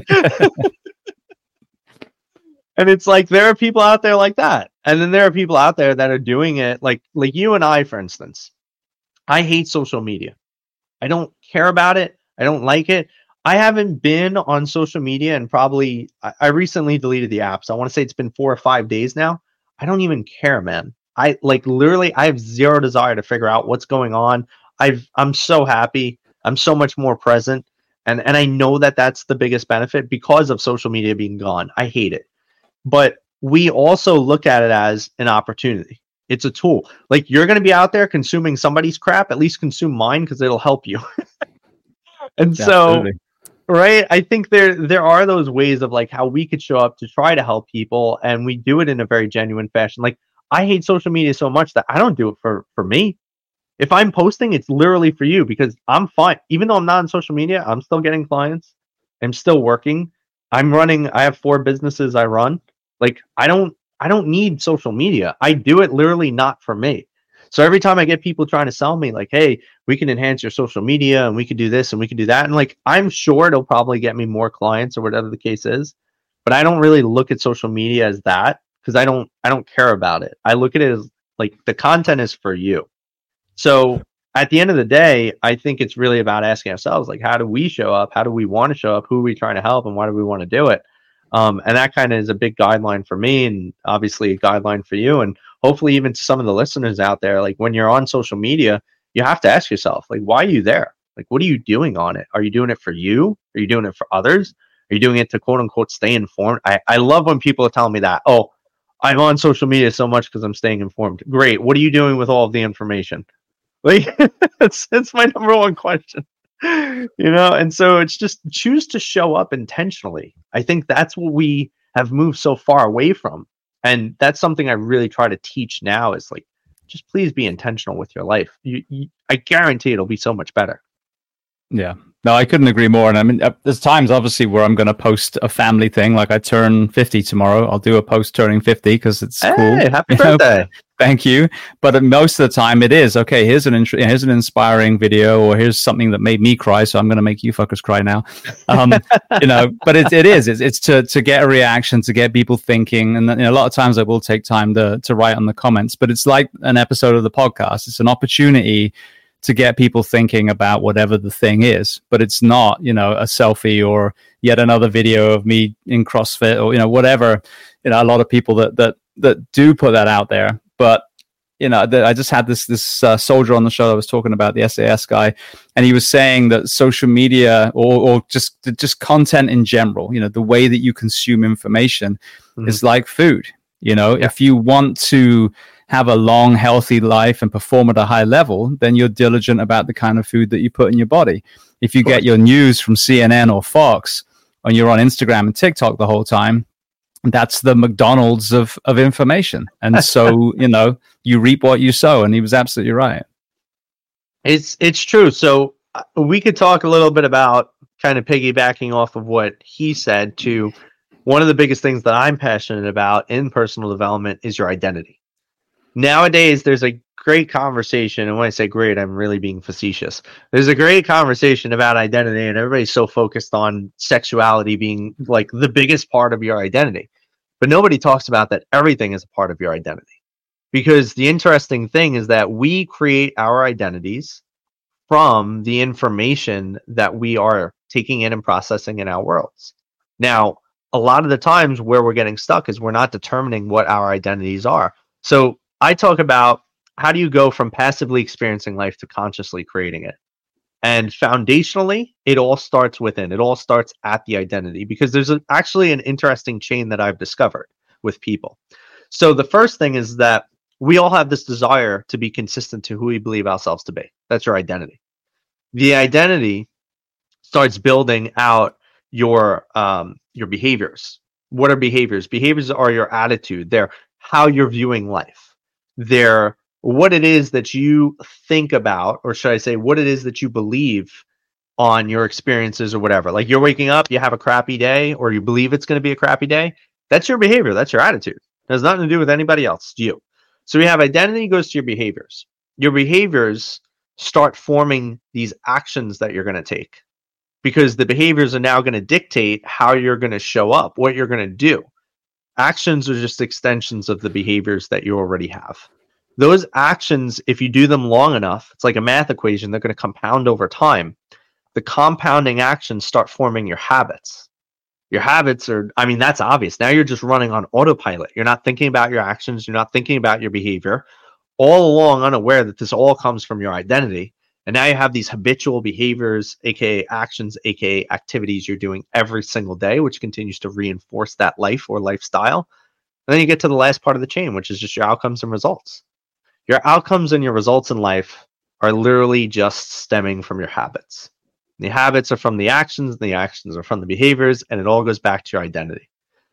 And it's like, there are people out there like that. And then there are people out there that are doing it like you and I, for instance. I hate social media. I don't care about it. I don't like it. I haven't been on social media and probably, I recently deleted the app. So I want to say it's been 4 or 5 days now. I don't even care, man. I have zero desire to figure out what's going on. I'm so happy. I'm so much more present. And I know that that's the biggest benefit because of social media being gone. I hate it. But we also look at it as an opportunity. It's a tool. Like, you're going to be out there consuming somebody's crap, at least consume mine because it'll help you. And Absolutely. Right? I think there are those ways of like how we could show up to try to help people, and we do it in a very genuine fashion. Like, I hate social media so much that I don't do it for me. If I'm posting, it's literally for you, because I'm fine. Even though I'm not on social media, I'm still getting clients. I'm still working. I have 4 businesses I run. Like, I don't need social media. I do it literally not for me. So every time I get people trying to sell me like, hey, we can enhance your social media and we can do this and we can do that. And like, I'm sure it'll probably get me more clients or whatever the case is, but I don't really look at social media as that, because I don't care about it. I look at it as like, the content is for you. So at the end of the day, I think it's really about asking ourselves, like, how do we show up? How do we want to show up? Who are we trying to help? And why do we want to do it? And that kind of is a big guideline for me, and obviously a guideline for you, and hopefully even to some of the listeners out there. Like, when you're on social media, you have to ask yourself, like, why are you there? Like, what are you doing on it? Are you doing it for you? Are you doing it for others? Are you doing it to quote unquote stay informed? I love when people are telling me that, oh, I'm on social media so much because I'm staying informed. Great. What are you doing with all of the information? Like, it's my number one question. And so it's just choose to show up intentionally. I think that's what we have moved so far away from. And that's something I really try to teach now, is like, just please be intentional with your life. I guarantee it'll be so much better. Yeah. No, I couldn't agree more. And I mean, there's times obviously where I'm going to post a family thing. Like, I turn 50 tomorrow. I'll do a post turning 50 because it's cool. Happy birthday. Thank you. But most of the time it is, okay, here's an inspiring video, or here's something that made me cry, so I'm going to make you fuckers cry now. But it's to get a reaction, to get people thinking. And a lot of times I will take time to write on the comments, but it's like an episode of the podcast. It's an opportunity to get people thinking about whatever the thing is, but it's not, a selfie or yet another video of me in CrossFit or, whatever. A lot of people that do put that out there. But, I just had this soldier on the show I was talking about, the SAS guy, and he was saying that social media or just content in general, the way that you consume information is like food. If you want to have a long, healthy life and perform at a high level, then you're diligent about the kind of food that you put in your body. If you get your news from CNN or Fox, and you're on Instagram and TikTok the whole time, that's the McDonald's of information. And so, you reap what you sow. And he was absolutely right. It's true. So we could talk a little bit about kind of piggybacking off of what he said to one of the biggest things that I'm passionate about in personal development is your identity. Nowadays, there's a great conversation, and when I say great, I'm really being facetious. There's a great conversation about identity, and everybody's so focused on sexuality being like the biggest part of your identity. But nobody talks about that everything is a part of your identity. Because the interesting thing is that we create our identities from the information that we are taking in and processing in our worlds. Now, a lot of the times where we're getting stuck is we're not determining what our identities are. So I talk about how do you go from passively experiencing life to consciously creating it? And foundationally, it all starts within. It all starts at the identity because there's actually an interesting chain that I've discovered with people. So the first thing is that we all have this desire to be consistent to who we believe ourselves to be. That's your identity. The identity starts building out your behaviors. What are behaviors? Behaviors are your attitude. They're how you're viewing life. They're what it is that you think about, or should I say, what it is that you believe on your experiences or whatever. Like you're waking up, you have a crappy day, or you believe it's going to be a crappy day. That's your behavior. That's your attitude. It has nothing to do with anybody else. It's you. So we have identity goes to your behaviors. Your behaviors start forming these actions that you're going to take because the behaviors are now going to dictate how you're going to show up, what you're going to do. Actions are just extensions of the behaviors that you already have. Those actions, if you do them long enough, it's like a math equation, they're going to compound over time. The compounding actions start forming your habits. Your habits are, I mean, that's obvious. Now you're just running on autopilot. You're not thinking about your actions. You're not thinking about your behavior, all along unaware that this all comes from your identity. And now you have these habitual behaviors, aka actions, aka activities you're doing every single day, which continues to reinforce that life or lifestyle. And then you get to the last part of the chain, which is just your outcomes and results. Your outcomes and your results in life are literally just stemming from your habits. The habits are from the actions are from the behaviors, and it all goes back to your identity.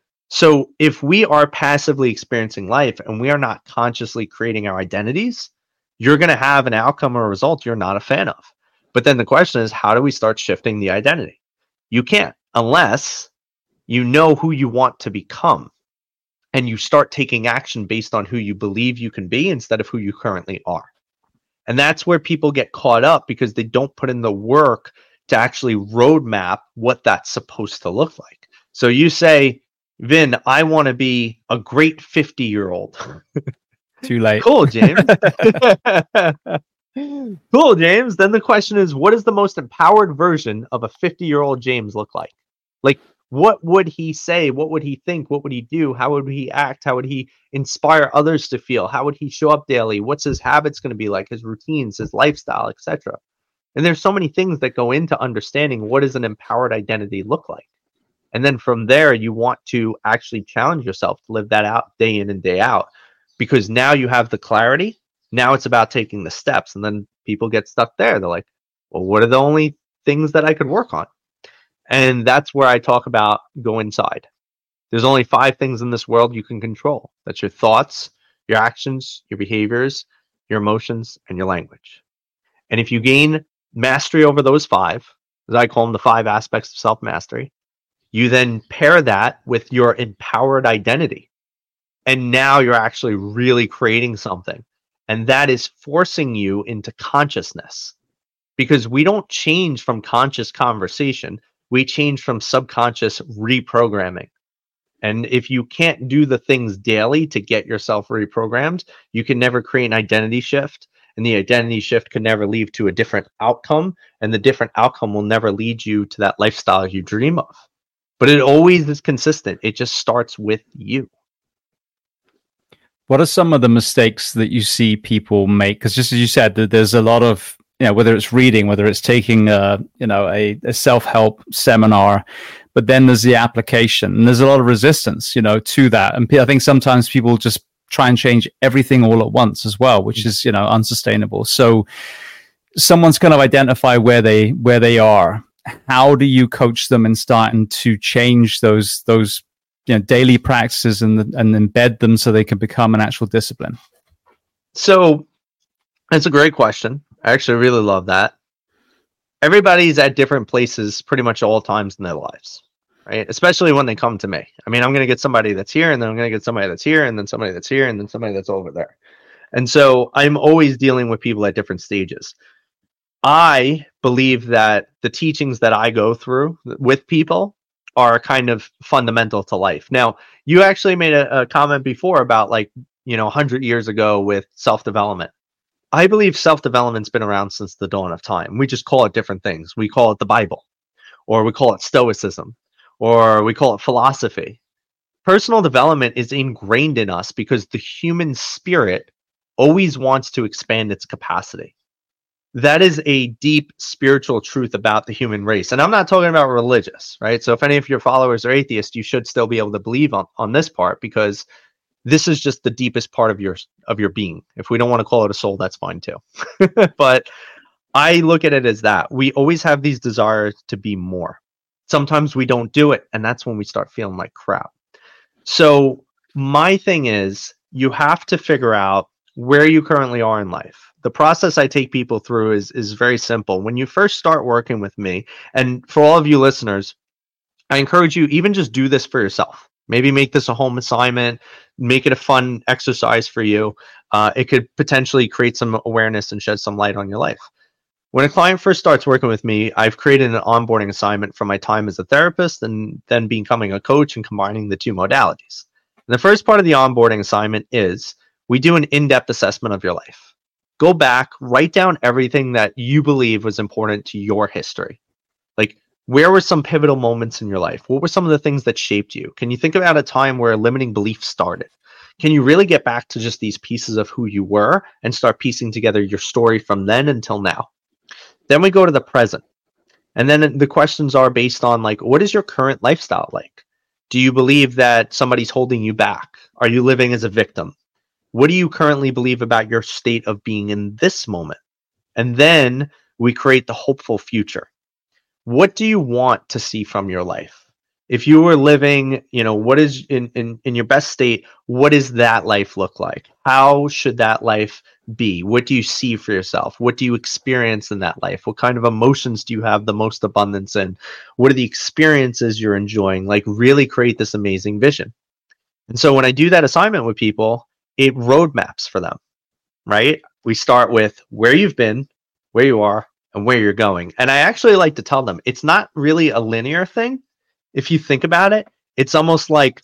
So if we are passively experiencing life and we are not consciously creating our identities, you're going to have an outcome or a result you're not a fan of. But then the question is, how do we start shifting the identity? You can't unless you know who you want to become and you start taking action based on who you believe you can be instead of who you currently are. And that's where people get caught up because they don't put in the work to actually roadmap what that's supposed to look like. So you say, Vin, I want to be a great 50-year-old. Too late. Cool, James. Cool, James. Then the question is, what does the most empowered version of a 50-year-old James look like? Like, what would he say? What would he think? What would he do? How would he act? How would he inspire others to feel? How would he show up daily? What's his habits going to be like? His routines, his lifestyle, etc. And there's so many things that go into understanding what does an empowered identity look like. And then from there, you want to actually challenge yourself to live that out day in and day out, because now you have the clarity. Now it's about taking the steps. And then people get stuck there. They're like, well, what are the only things that I could work on? And that's where I talk about go inside. There's only 5 things in this world you can control. That's your thoughts, your actions, your behaviors, your emotions, and your language. And if you gain mastery over those 5, as I call them the 5 aspects of self-mastery, you then pair that with your empowered identity. And now you're actually really creating something. And that is forcing you into consciousness. Because we don't change from conscious conversation. We change from subconscious reprogramming. And if you can't do the things daily to get yourself reprogrammed, you can never create an identity shift. And the identity shift can never lead to a different outcome. And the different outcome will never lead you to that lifestyle you dream of. But it always is consistent. It just starts with you. What are some of the mistakes that you see people make? Because just as you said, that there's a lot of, whether it's reading, whether it's taking a self-help seminar, but then there's the application, and there's a lot of resistance, to that. And I think sometimes people just try and change everything all at once as well, which is, unsustainable. So someone's kind of identify where they are. How do you coach them in starting to change those daily practices and embed them so they can become an actual discipline? So that's a great question. I actually really love that. Everybody's at different places pretty much all times in their lives, right? Especially when they come to me. I mean, I'm going to get somebody that's here, and then I'm going to get somebody that's here, and then somebody that's here, and then somebody that's over there. And so I'm always dealing with people at different stages. I believe that the teachings that I go through with people are kind of fundamental to life. Now, you actually made a comment before about 100 years ago with self-development. I believe self-development's been around since the dawn of time. We just call it different things. We call it the Bible, or we call it Stoicism, or we call it philosophy. Personal development is ingrained in us because the human spirit always wants to expand its capacity. That is a deep spiritual truth about the human race. And I'm not talking about religious, right? So if any of your followers are atheists, you should still be able to believe on this part, because this is just the deepest part of your being. If we don't want to call it a soul, that's fine too. But I look at it as that. We always have these desires to be more. Sometimes we don't do it, and that's when we start feeling like crap. So my thing is, you have to figure out where you currently are in life. The process I take people through is very simple. When you first start working with me, and for all of you listeners, I encourage you, even just do this for yourself. Maybe make this a home assignment, make it a fun exercise for you. It could potentially create some awareness and shed some light on your life. When a client first starts working with me, I've created an onboarding assignment from my time as a therapist and then becoming a coach and combining the two modalities. And the first part of the onboarding assignment is we do an in-depth assessment of your life. Go back, write down everything that you believe was important to your history. Like, where were some pivotal moments in your life? What were some of the things that shaped you? Can you think about a time where a limiting belief started? Can you really get back to just these pieces of who you were and start piecing together your story from then until now? Then we go to the present. And then the questions are based on, like, what is your current lifestyle like? Do you believe that somebody's holding you back? Are you living as a victim? What do you currently believe about your state of being in this moment? And then we create the hopeful future. What do you want to see from your life? If you were living, what is in your best state, what does that life look like? How should that life be? What do you see for yourself? What do you experience in that life? What kind of emotions do you have the most abundance in? What are the experiences you're enjoying? Like, really create this amazing vision. And so when I do that assignment with people, it roadmaps for them, right? We start with where you've been, where you are, and where you're going. And I actually like to tell them it's not really a linear thing. If you think about it, it's almost like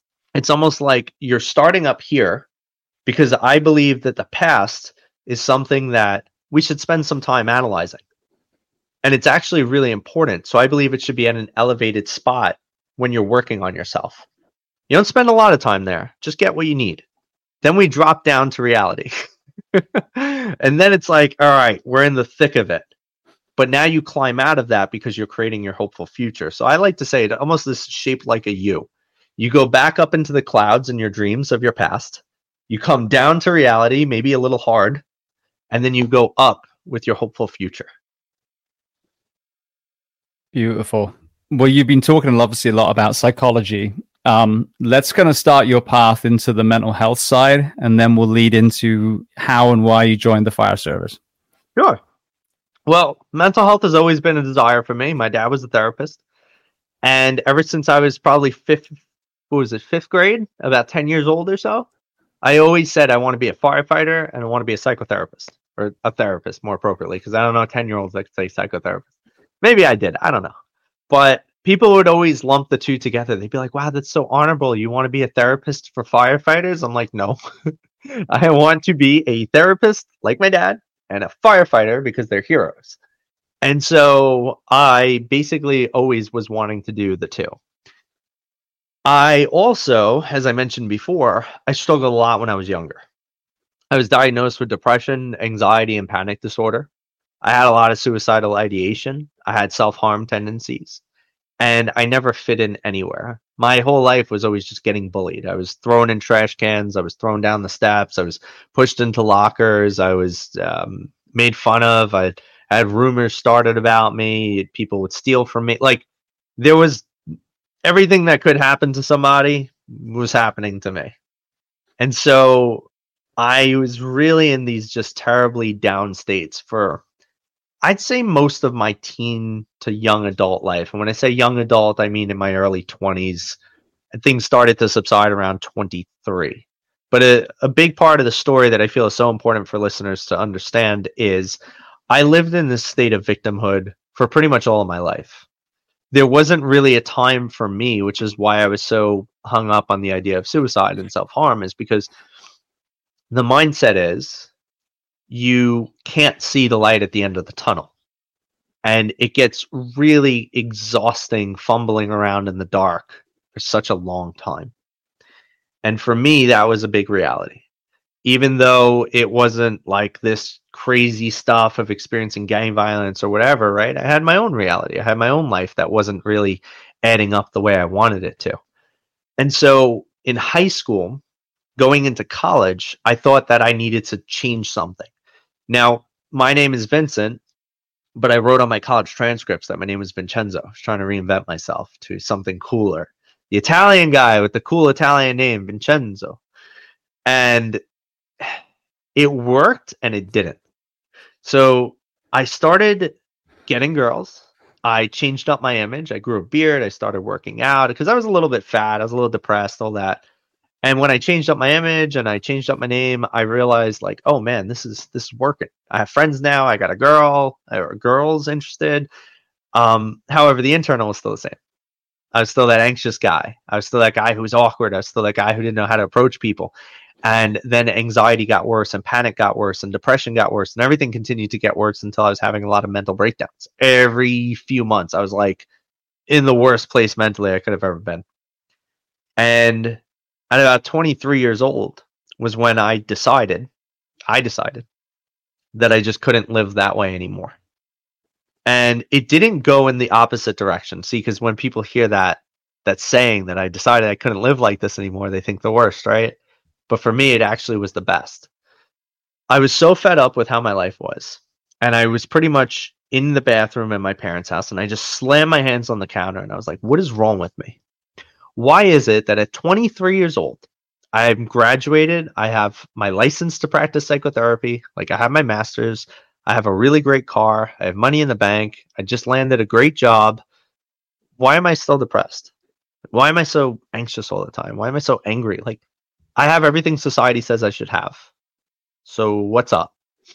you're starting up here, because I believe that the past is something that we should spend some time analyzing. And it's actually really important. So I believe it should be at an elevated spot when you're working on yourself. You don't spend a lot of time there. Just get what you need. Then we drop down to reality. And then it's like, all right, we're in the thick of it. But now you climb out of that because you're creating your hopeful future. So I like to say it almost is shaped like a U. You go back up into the clouds in your dreams of your past. You come down to reality, maybe a little hard, and then you go up with your hopeful future. Beautiful. Well, you've been talking obviously a lot about psychology. Let's kind of start your path into the mental health side, and then we'll lead into how and why you joined the fire service. Sure. Well, mental health has always been a desire for me. My dad was a therapist. And ever since I was probably fifth grade, about 10 years old or so, I always said I want to be a firefighter and I want to be a psychotherapist, or a therapist more appropriately, because I don't know 10-year-olds that could say psychotherapist. Maybe I did. I don't know. But people would always lump the two together. They'd be like, wow, that's so honorable. You want to be a therapist for firefighters? I'm like, no. I want to be a therapist like my dad and a firefighter because they're heroes. And so I basically always was wanting to do the two. I also, as I mentioned before, I struggled a lot when I was younger. I was diagnosed with depression, anxiety, and panic disorder. I had a lot of suicidal ideation. I had self-harm tendencies. And I never fit in anywhere. My whole life was always just getting bullied. I was thrown in trash cans. I was thrown down the steps. I was pushed into lockers. I was made fun of. I had rumors started about me. People would steal from me. Like, there was everything that could happen to somebody was happening to me. And so I was really in these just terribly down states for, I'd say, most of my teen to young adult life. And when I say young adult, I mean in my early 20s. And things started to subside around 23. But a big part of the story that I feel is so important for listeners to understand is I lived in this state of victimhood for pretty much all of my life. There wasn't really a time for me, which is why I was so hung up on the idea of suicide and self-harm, is because the mindset is you can't see the light at the end of the tunnel. And it gets really exhausting fumbling around in the dark for such a long time. And for me, that was a big reality. Even though it wasn't like this crazy stuff of experiencing gang violence or whatever, right? I had my own reality. I had my own life that wasn't really adding up the way I wanted it to. And so in high school, going into college, I thought that I needed to change something. Now, my name is Vincent, but I wrote on my college transcripts that my name was Vincenzo. I was trying to reinvent myself to something cooler. The Italian guy with the cool Italian name, Vincenzo. And it worked and it didn't. So I started getting girls. I changed up my image. I grew a beard. I started working out because I was a little bit fat. I was a little depressed, all that. And when I changed up my image and I changed up my name, I realized, like, oh man, this is working. I have friends now. I got a girl or girls interested. However, the internal was still the same. I was still that anxious guy. I was still that guy who was awkward. I was still that guy who didn't know how to approach people. And then anxiety got worse and panic got worse and depression got worse and everything continued to get worse until I was having a lot of mental breakdowns. Every few months, I was like in the worst place mentally I could have ever been. And at about 23 years old was when I decided that I just couldn't live that way anymore. And it didn't go in the opposite direction. See, because when people hear that saying that I decided I couldn't live like this anymore, they think the worst, right? But for me, it actually was the best. I was so fed up with how my life was. And I was pretty much in the bathroom in my parents' house. And I just slammed my hands on the counter. And I was like, what is wrong with me? Why is it that at 23 years old, I'm graduated, I have my license to practice psychotherapy, like I have my master's, I have a really great car, I have money in the bank, I just landed a great job. Why am I still depressed? Why am I so anxious all the time? Why am I so angry? Like, I have everything society says I should have. So what's up?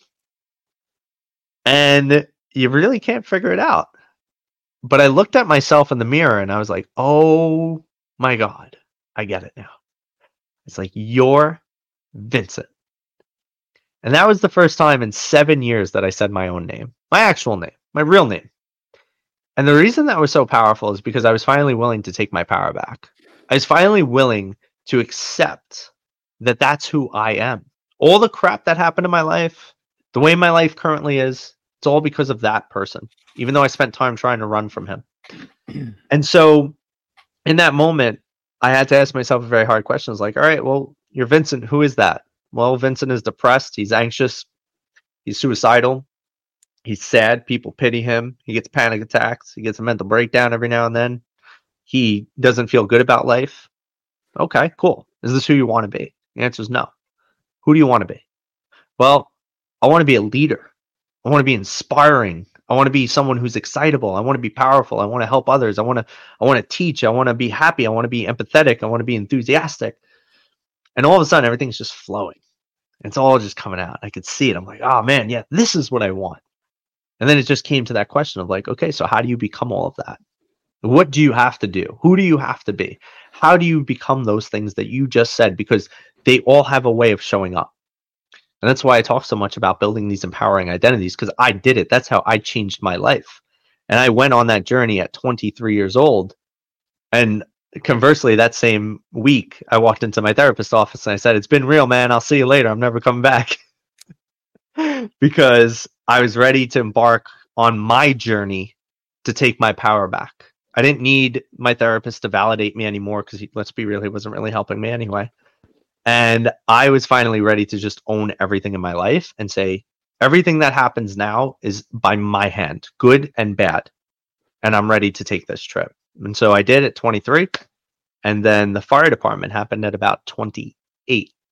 And you really can't figure it out. But I looked at myself in the mirror and I was like, oh my God, I get it now. It's like, you're Vincent. And that was the first time in 7 years that I said my own name, my actual name, my real name. And the reason that was so powerful is because I was finally willing to take my power back. I was finally willing to accept that that's who I am. All the crap that happened in my life, the way my life currently is, it's all because of that person, even though I spent time trying to run from him. And so in that moment, I had to ask myself a very hard question. I was like, all right, well, you're Vincent. Who is that? Well, Vincent is depressed. He's anxious. He's suicidal. He's sad. People pity him. He gets panic attacks. He gets a mental breakdown every now and then. He doesn't feel good about life. Okay, cool. Is this who you want to be? The answer is no. Who do you want to be? Well, I want to be a leader. I want to be inspiring. I want to be someone who's excitable. I want to be powerful. I want to help others. I want to teach. I want to be happy. I want to be empathetic. I want to be enthusiastic. And all of a sudden, everything's just flowing. It's all just coming out. I could see it. I'm like, oh man, yeah, this is what I want. And then it just came to that question of like, okay, so how do you become all of that? What do you have to do? Who do you have to be? How do you become those things that you just said? Because they all have a way of showing up. And that's why I talk so much about building these empowering identities, because I did it. That's how I changed my life. And I went on that journey at 23 years old. And conversely, that same week, I walked into my therapist's office and I said, it's been real, man. I'll see you later. I'm never coming back. Because I was ready to embark on my journey to take my power back. I didn't need my therapist to validate me anymore because, let's be real, he wasn't really helping me anyway. And I was finally ready to just own everything in my life and say, everything that happens now is by my hand, good and bad. And I'm ready to take this trip. And so I did at 23. And then the fire department happened at about 28.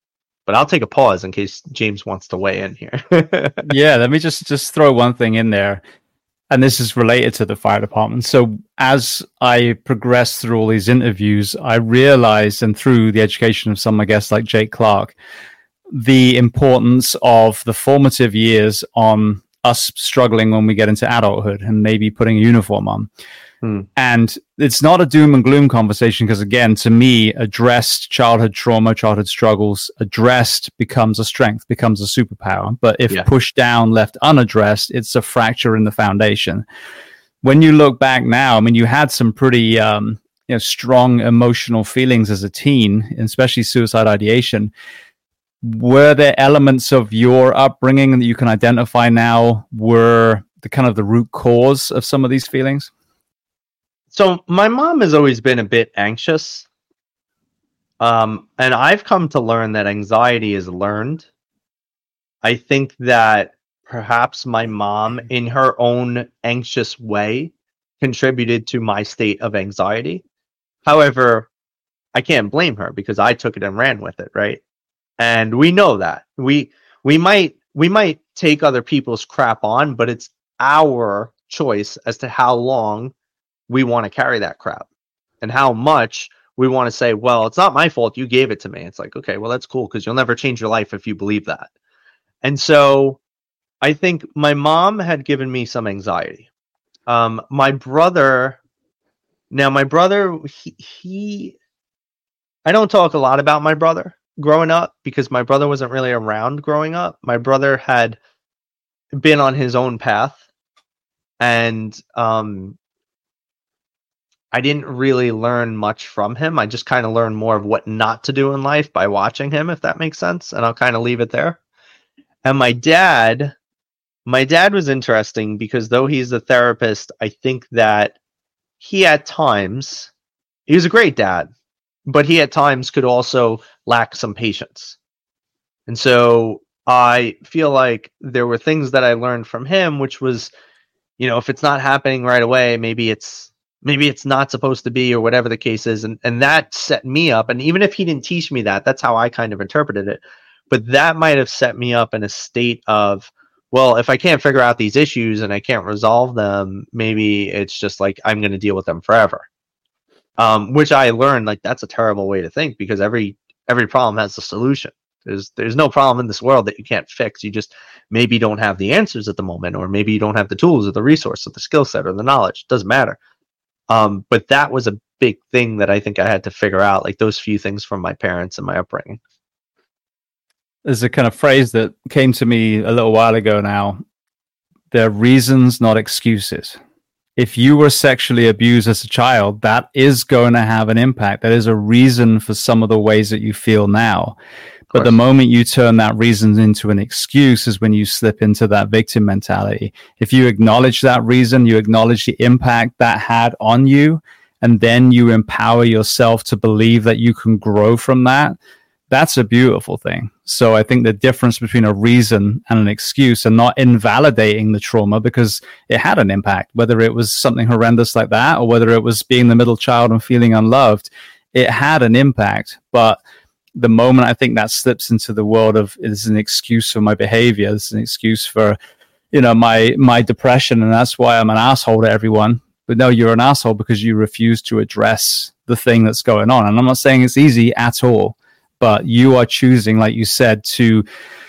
But I'll take a pause in case James wants to weigh in here. Yeah, let me just throw one thing in there. And this is related to the fire department. So as I progressed through all these interviews, I realized, and through the education of some, I guess, like Jake Clark, the importance of the formative years on us struggling when we get into adulthood and maybe putting a uniform on. And it's not a doom and gloom conversation because, again, to me, addressed childhood trauma, childhood struggles, addressed becomes a strength, becomes a superpower. But if pushed down, left unaddressed, it's a fracture in the foundation. When you look back now, I mean, you had some pretty strong emotional feelings as a teen, especially suicide ideation. Were there elements of your upbringing that you can identify now were the kind of the root cause of some of these feelings? So my mom has always been a bit anxious. And I've come to learn that anxiety is learned. I think that perhaps my mom, in her own anxious way, contributed to my state of anxiety. However, I can't blame her because I took it and ran with it, right? And we know that. We might take other people's crap on, but it's our choice as to how long we want to carry that crap and how much we want to say, well, it's not my fault. You gave it to me. It's like, okay, well, that's cool because you'll never change your life if you believe that. And so I think my mom had given me some anxiety. My brother, he I don't talk a lot about my brother growing up because my brother wasn't really around growing up. My brother had been on his own path, and I didn't really learn much from him. I just kind of learned more of what not to do in life by watching him, if that makes sense. And I'll kind of leave it there. And my dad was interesting because though he's a therapist, I think that he at times, he was a great dad, but he at times could also lack some patience. And so I feel like there were things that I learned from him, which was, if it's not happening right away, maybe it's not supposed to be, or whatever the case is. And that set me up. And even if he didn't teach me that, that's how I kind of interpreted it. But that might have set me up in a state of, well, if I can't figure out these issues and I can't resolve them, maybe it's just like I'm going to deal with them forever. Which I learned, like, that's a terrible way to think because every problem has a solution. There's no problem in this world that you can't fix. You just maybe don't have the answers at the moment, or maybe you don't have the tools or the resource or the skill set or the knowledge. It doesn't matter. But that was a big thing that I think I had to figure out, like those few things from my parents and my upbringing. There's a kind of phrase that came to me a little while ago now. They're reasons, not excuses. If you were sexually abused as a child, that is going to have an impact. That is a reason for some of the ways that you feel now. But the moment you turn that reason into an excuse is when you slip into that victim mentality. If you acknowledge that reason, you acknowledge the impact that had on you, and then you empower yourself to believe that you can grow from that, that's a beautiful thing. So I think the difference between a reason and an excuse, and not invalidating the trauma because it had an impact, whether it was something horrendous like that or whether it was being the middle child and feeling unloved, it had an impact. But the moment I think that slips into the world of it's an excuse for my behavior, it's an excuse for, my depression, and that's why I'm an asshole to everyone. But no, you're an asshole because you refuse to address the thing that's going on. And I'm not saying it's easy at all, but you are choosing, like you said, you're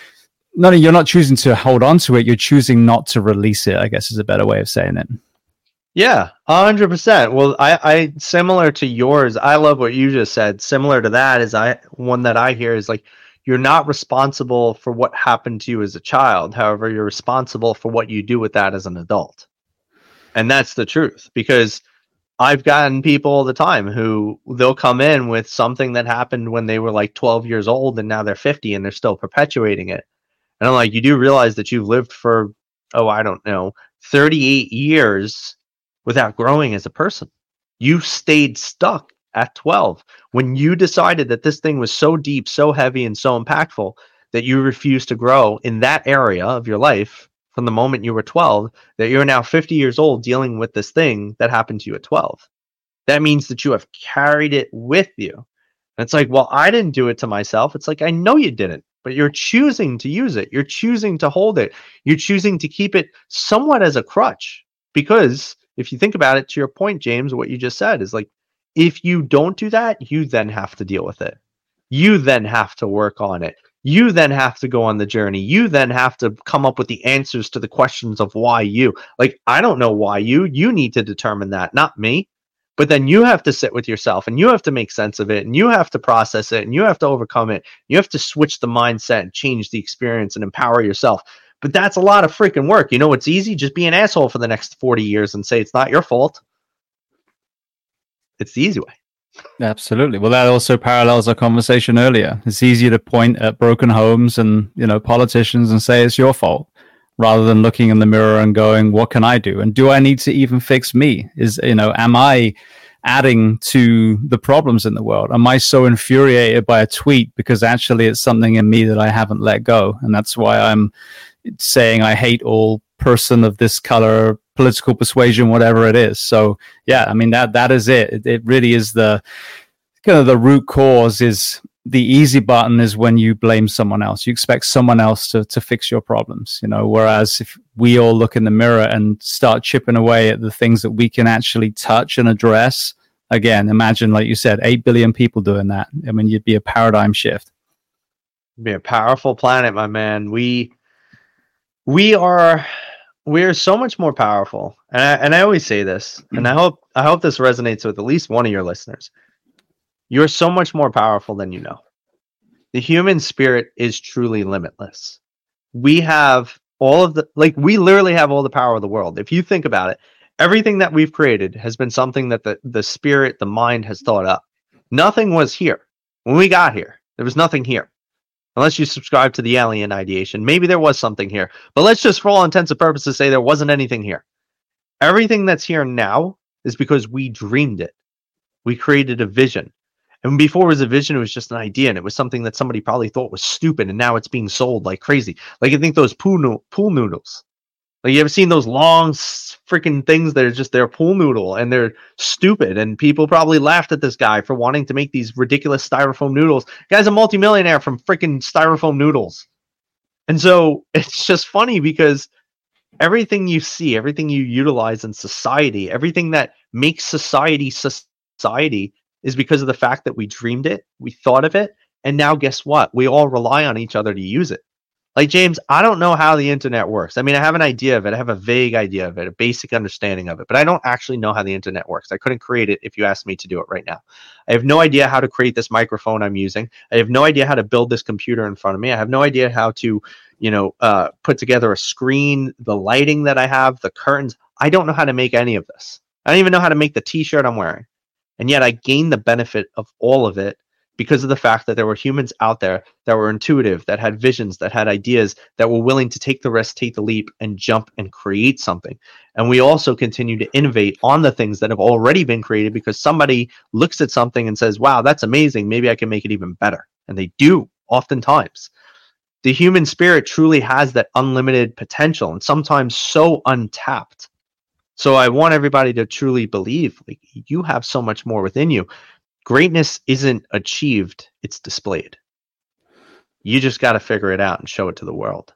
not choosing to hold on to it. You're choosing not to release it, I guess is a better way of saying it. Yeah, 100%. Well, I similar to yours, I love what you just said. Similar to that is one that I hear is like, you're not responsible for what happened to you as a child. However, you're responsible for what you do with that as an adult. And that's the truth, because I've gotten people all the time who they'll come in with something that happened when they were like 12 years old and now they're 50 and they're still perpetuating it. And I'm like, you do realize that you've lived for, 38 years without growing as a person. You stayed stuck at 12 when you decided that this thing was so deep, so heavy, and so impactful that you refused to grow in that area of your life from the moment you were 12, that you're now 50 years old dealing with this thing that happened to you at 12. That means that you have carried it with you. And it's like, well, I didn't do it to myself. It's like, I know you didn't, but you're choosing to use it. You're choosing to hold it. You're choosing to keep it somewhat as a crutch. Because if you think about it, to your point, James, what you just said is like, if you don't do that, you then have to deal with it. You then have to work on it. You then have to go on the journey. You then have to come up with the answers to the questions of why you. Like, I don't know why you need to determine that, not me. But then you have to sit with yourself and you have to make sense of it and you have to process it and you have to overcome it. You have to switch the mindset and change the experience and empower yourself. But that's a lot of freaking work. You know, it's easy. Just be an asshole for the next 40 years and say it's not your fault. It's the easy way. Absolutely. Well, that also parallels our conversation earlier. It's easier to point at broken homes and, politicians and say it's your fault, rather than looking in the mirror and going, what can I do? And do I need to even fix me? Am I adding to the problems in the world? Am I so infuriated by a tweet because actually it's something in me that I haven't let go? And that's why I'm saying I hate all person of this color, political persuasion, whatever it is. So yeah, I mean, that is it. It really is the kind of the root cause. Is the easy button is when you blame someone else. You expect someone else to fix your problems, whereas if we all look in the mirror and start chipping away at the things that we can actually touch and address, again, imagine, like you said, 8 billion people doing that. I mean, you'd be a paradigm shift. It'd be a powerful planet, my man. We're so much more powerful. And I always say this, and I hope this resonates with at least one of your listeners. You're so much more powerful than you know. The human spirit is truly limitless. We have we literally have all the power of the world. If you think about it, everything that we've created has been something that the spirit, the mind has thought up. Nothing was here. When we got here, there was nothing here. Unless you subscribe to the alien ideation. Maybe there was something here. But let's just, for all intents and purposes, say there wasn't anything here. Everything that's here now is because we dreamed it. We created a vision. And before it was a vision, it was just an idea. And it was something that somebody probably thought was stupid. And now it's being sold like crazy. Like, I think those pool noodles. Like, you ever seen those long freaking things that are just their pool noodle and they're stupid, and people probably laughed at this guy for wanting to make these ridiculous styrofoam noodles. Guy's a multimillionaire from freaking styrofoam noodles. And so it's just funny because everything you see, everything you utilize in society, everything that makes society is because of the fact that we dreamed it, we thought of it, and now guess what? We all rely on each other to use it. Like, James, I don't know how the internet works. I mean, I have an idea of it. I have a vague idea of it, a basic understanding of it, but I don't actually know how the internet works. I couldn't create it if you asked me to do it right now. I have no idea how to create this microphone I'm using. I have no idea how to build this computer in front of me. I have no idea how to, put together a screen, the lighting that I have, the curtains. I don't know how to make any of this. I don't even know how to make the t-shirt I'm wearing. And yet I gained the benefit of all of it because of the fact that there were humans out there that were intuitive, that had visions, that had ideas, that were willing to take the risk, take the leap, and jump and create something. And we also continue to innovate on the things that have already been created because somebody looks at something and says, wow, that's amazing. Maybe I can make it even better. And they do, oftentimes. The human spirit truly has that unlimited potential and sometimes so untapped. So I want everybody to truly believe, like, you have so much more within you. Greatness isn't achieved, it's displayed. You just got to figure it out and show it to the world.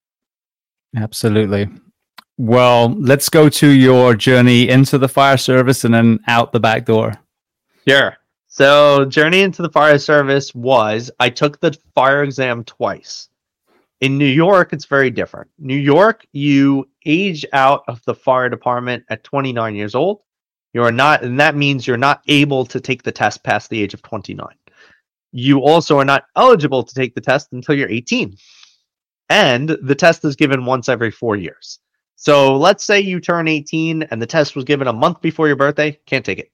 Absolutely. Well, let's go to your journey into the fire service and then out the back door. Sure. So, journey into the fire service was, I took the fire exam twice. In New York, it's very different. New York, you age out of the fire department at 29 years old. You are not, and that means you're not able to take the test past the age of 29. You also are not eligible to take the test until you're 18. And the test is given once every 4 years. So let's say you turn 18 and the test was given a month before your birthday, can't take it.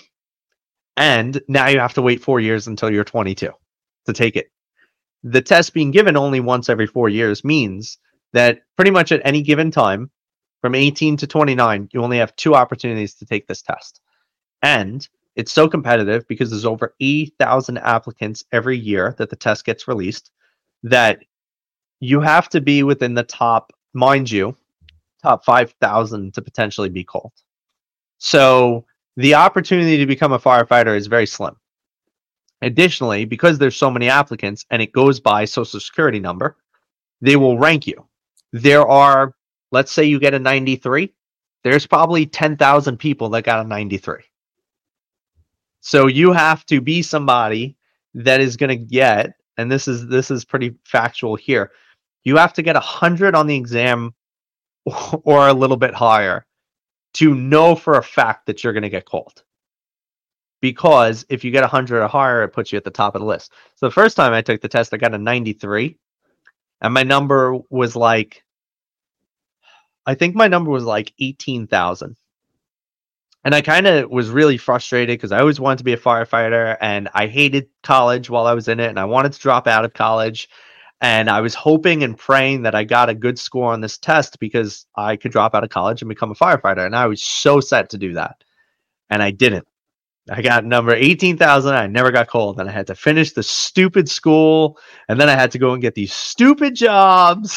And now you have to wait 4 years until you're 22 to take it. The test being given only once every 4 years means that pretty much at any given time, from 18 to 29, you only have 2 opportunities to take this test. And it's so competitive because there's over 80,000 applicants every year that the test gets released that you have to be within the top, mind you, top 5,000 to potentially be called. So the opportunity to become a firefighter is very slim. Additionally, because there's so many applicants and it goes by social security number, they will rank you. There are, let's say you get a 93, there's probably 10,000 people that got a 93. So you have to be somebody that is going to get, and this is pretty factual here, you have to get 100 on the exam or a little bit higher to know for a fact that you're going to get called. Because if you get 100 or higher, it puts you at the top of the list. So the first time I took the test, I got a 93. And my number was like, I think my number was like 18,000. And I kind of was really frustrated because I always wanted to be a firefighter and I hated college while I was in it. And I wanted to drop out of college. And I was hoping and praying that I got a good score on this test because I could drop out of college and become a firefighter. And I was so set to do that. And I didn't. I got number 18,000. I never got called. And I had to finish the stupid school. And then I had to go and get these stupid jobs.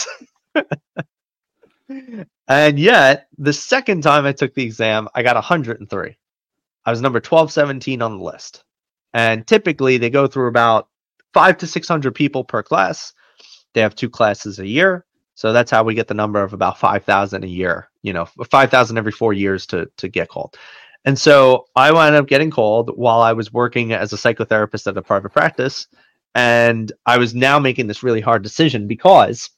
And yet, the second time I took the exam, I got 103. I was number 1217 on the list. And typically, they go through about 500 to 600 people per class. They have 2 classes a year. So that's how we get the number of about 5,000 a year. 5,000 every 4 years to get called. And so I wound up getting called while I was working as a psychotherapist at a private practice. And I was now making this really hard decision because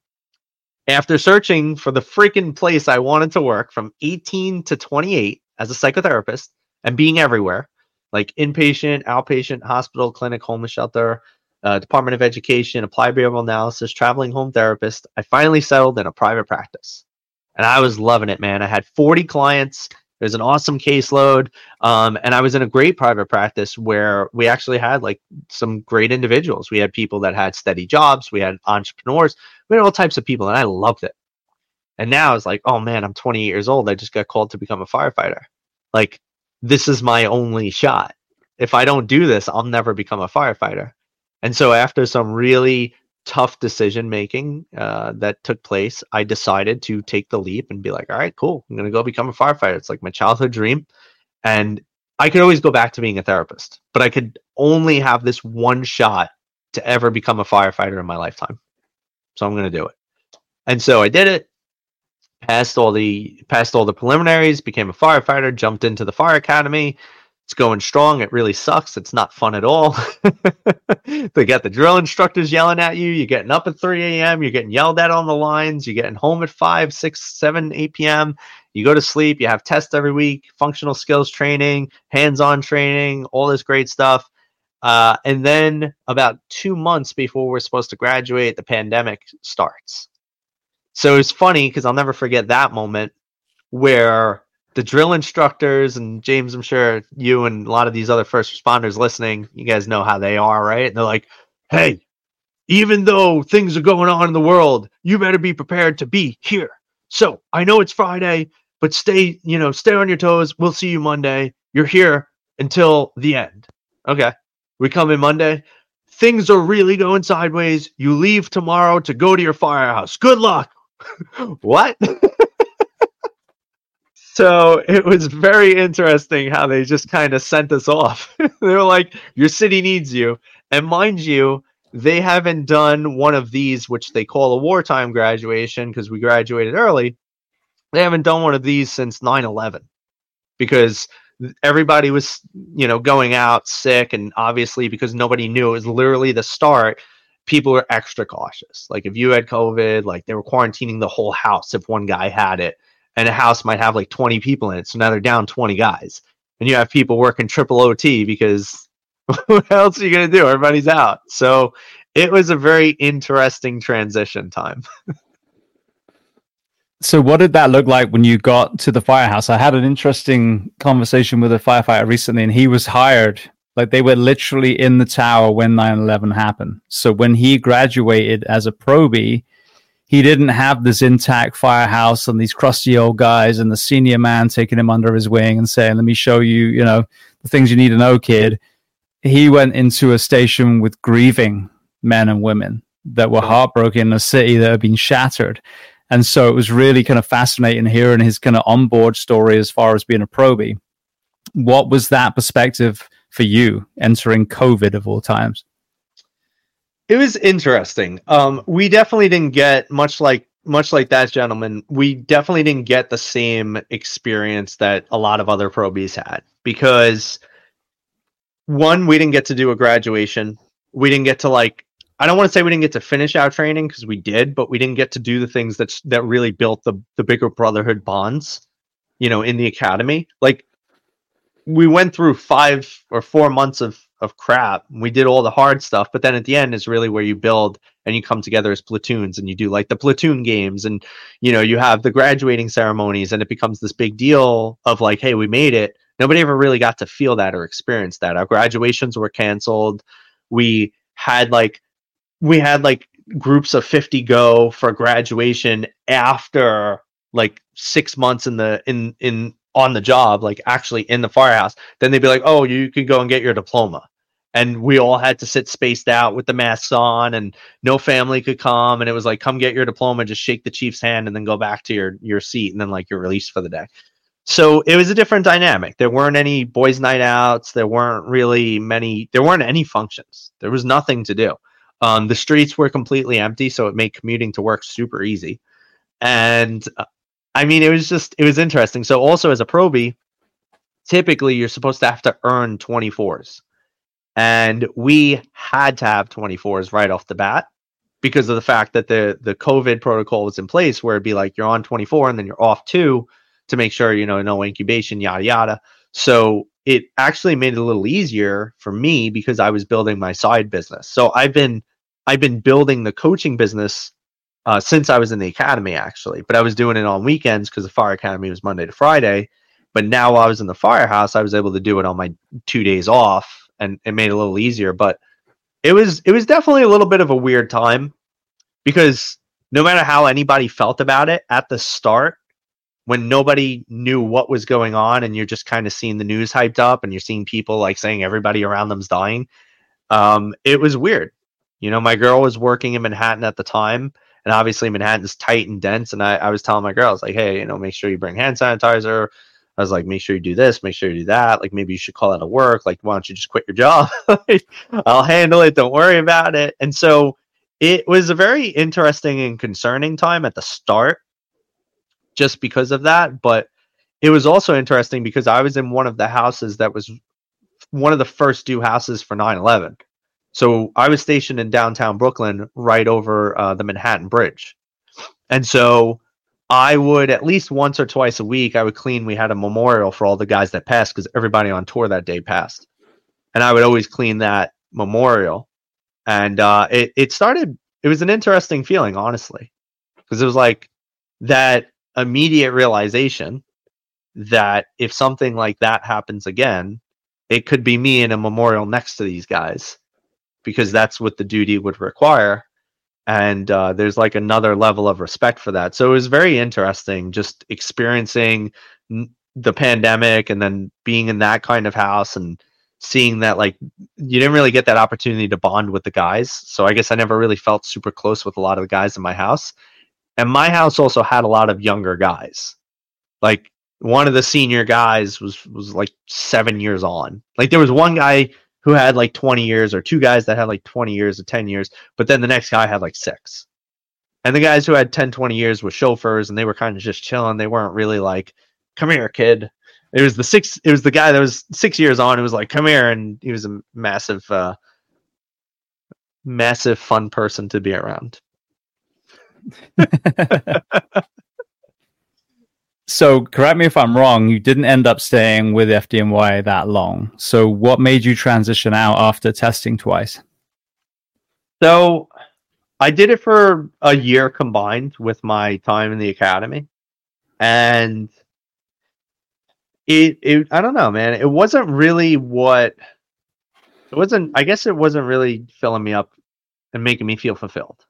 after searching for the freaking place I wanted to work from 18 to 28 as a psychotherapist and being everywhere, like inpatient, outpatient, hospital, clinic, homeless shelter, Department of Education, applied behavioral analysis, traveling home therapist, I finally settled in a private practice. And I was loving it, man. I had 40 clients. There's an awesome caseload. And I was in a great private practice where we actually had like some great individuals. We had people that had steady jobs. We had entrepreneurs. We had all types of people, and I loved it. And now it's like, oh man, I'm 28 years old. I just got called to become a firefighter. Like, this is my only shot. If I don't do this, I'll never become a firefighter. And so after some really tough decision making that took place, I decided to take the leap and be like, all right, cool. I'm going to go become a firefighter. It's like my childhood dream. And I could always go back to being a therapist, but I could only have this one shot to ever become a firefighter in my lifetime. So I'm going to do it. And so I did it, passed all the preliminaries, became a firefighter, jumped into the fire academy. It's going strong. It really sucks. It's not fun at all. They got the drill instructors yelling at you. You're getting up at 3 a.m. You're getting yelled at on the lines. You're getting home at 5, 6, 7, 8 p.m. You go to sleep. You have tests every week, functional skills training, hands-on training, all this great stuff. And then about 2 months before we're supposed to graduate, the pandemic starts. So it's funny because I'll never forget that moment where the drill instructors, and James, I'm sure you and a lot of these other first responders listening, you guys know how they are, right? And they're like, hey, even though things are going on in the world, you better be prepared to be here. So I know it's Friday, but stay on your toes. We'll see you Monday. You're here until the end. Okay. We come in Monday. Things are really going sideways. You leave tomorrow to go to your firehouse. Good luck. What? So it was very interesting how they just kind of sent us off. They were like, your city needs you. And mind you, they haven't done one of these, which they call a wartime graduation because we graduated early. They haven't done one of these since 9/11 because everybody was, going out sick. And obviously, because nobody knew it was literally the start, people were extra cautious. Like if you had COVID, like they were quarantining the whole house if one guy had it. And a house might have like 20 people in it. So now they're down 20 guys. And you have people working triple OT because what else are you going to do? Everybody's out. So it was a very interesting transition time. So what did that look like when you got to the firehouse? I had an interesting conversation with a firefighter recently, and he was hired. Like they were literally in the tower when 9/11 happened. So when he graduated as a probie, he didn't have this intact firehouse and these crusty old guys and the senior man taking him under his wing and saying, let me show you, the things you need to know, kid. He went into a station with grieving men and women that were heartbroken in a city that had been shattered. And so it was really kind of fascinating hearing his kind of onboard story as far as being a probie. What was that perspective for you entering COVID of all times? It was interesting. We definitely didn't get much like that gentleman. We definitely didn't get the same experience that a lot of other probies had, because one, we didn't get to do a graduation. We didn't get to, like, I don't want to say we didn't get to finish our training, because we did, but we didn't get to do the things that really built the bigger brotherhood bonds, in the academy. Like, we went through 5 or 4 months of crap. We did all the hard stuff, but then at the end is really where you build and you come together as platoons, and you do like the platoon games, and you have the graduating ceremonies, and it becomes this big deal of like, hey, we made it. Nobody ever really got to feel that or experience that. Our graduations were canceled. We had like groups of 50 go for graduation after like 6 months in on the job, like actually in the firehouse. Then they'd be like, oh, you can go and get your diploma. And we all had to sit spaced out with the masks on, and no family could come. And it was like, come get your diploma, just shake the chief's hand, and then go back to your seat. And then like you're released for the day. So it was a different dynamic. There weren't any boys' night outs. There weren't any functions. There was nothing to do. The streets were completely empty, so it made commuting to work super easy. And I mean, it was interesting. So also as a probie, typically you're supposed to have to earn 24s. And we had to have 24s right off the bat, because of the fact that the COVID protocol was in place, where it'd be like you're on 24 and then you're off 2 to make sure, no incubation, yada, yada. So it actually made it a little easier for me, because I was building my side business. So I've been building the coaching business since I was in the academy, actually, but I was doing it on weekends because the fire academy was Monday to Friday. But now while I was in the firehouse, I was able to do it on my 2 days off, and it made it a little easier. But it was definitely a little bit of a weird time, because no matter how anybody felt about it at the start, when nobody knew what was going on, and you're just kind of seeing the news hyped up, and you're seeing people like saying everybody around them's dying, it was weird. My girl was working in Manhattan at the time, and obviously Manhattan's tight and dense. And I was telling my girls, like, hey, make sure you bring hand sanitizer. I was like, make sure you do this, make sure you do that. Like, maybe you should call out of work. Like, why don't you just quit your job? I'll handle it. Don't worry about it. And so it was a very interesting and concerning time at the start, just because of that. But it was also interesting because I was in one of the houses that was one of the first due houses for 9/11. So I was stationed in downtown Brooklyn, right over the Manhattan Bridge. And so I would, at least once or twice a week, I would clean. We had a memorial for all the guys that passed, because everybody on tour that day passed. And I would always clean that memorial. And it was an interesting feeling, honestly, because it was like that immediate realization that if something like that happens again, it could be me in a memorial next to these guys, because that's what the duty would require. And there's like another level of respect for that. So it was very interesting just experiencing the pandemic, and then being in that kind of house, and seeing that, like, you didn't really get that opportunity to bond with the guys. So I guess I never really felt super close with a lot of the guys in my house. And my house also had a lot of younger guys. Like, one of the senior guys was like 7 years on. Like, there was one guy who had like 20 years, or 2 guys that had like 20 years or 10 years, but then the next guy had like 6. And the guys who had 10, 20 years were chauffeurs, and they were kind of just chilling. They weren't really like, come here, kid. It was the guy that was 6 years on who was like, come here. And he was a massive fun person to be around. So correct me if I'm wrong, you didn't end up staying with FDNY that long. So what made you transition out after testing twice? So I did it for a year combined with my time in the academy. And it I don't know, man. It wasn't really I guess it wasn't really filling me up and making me feel fulfilled.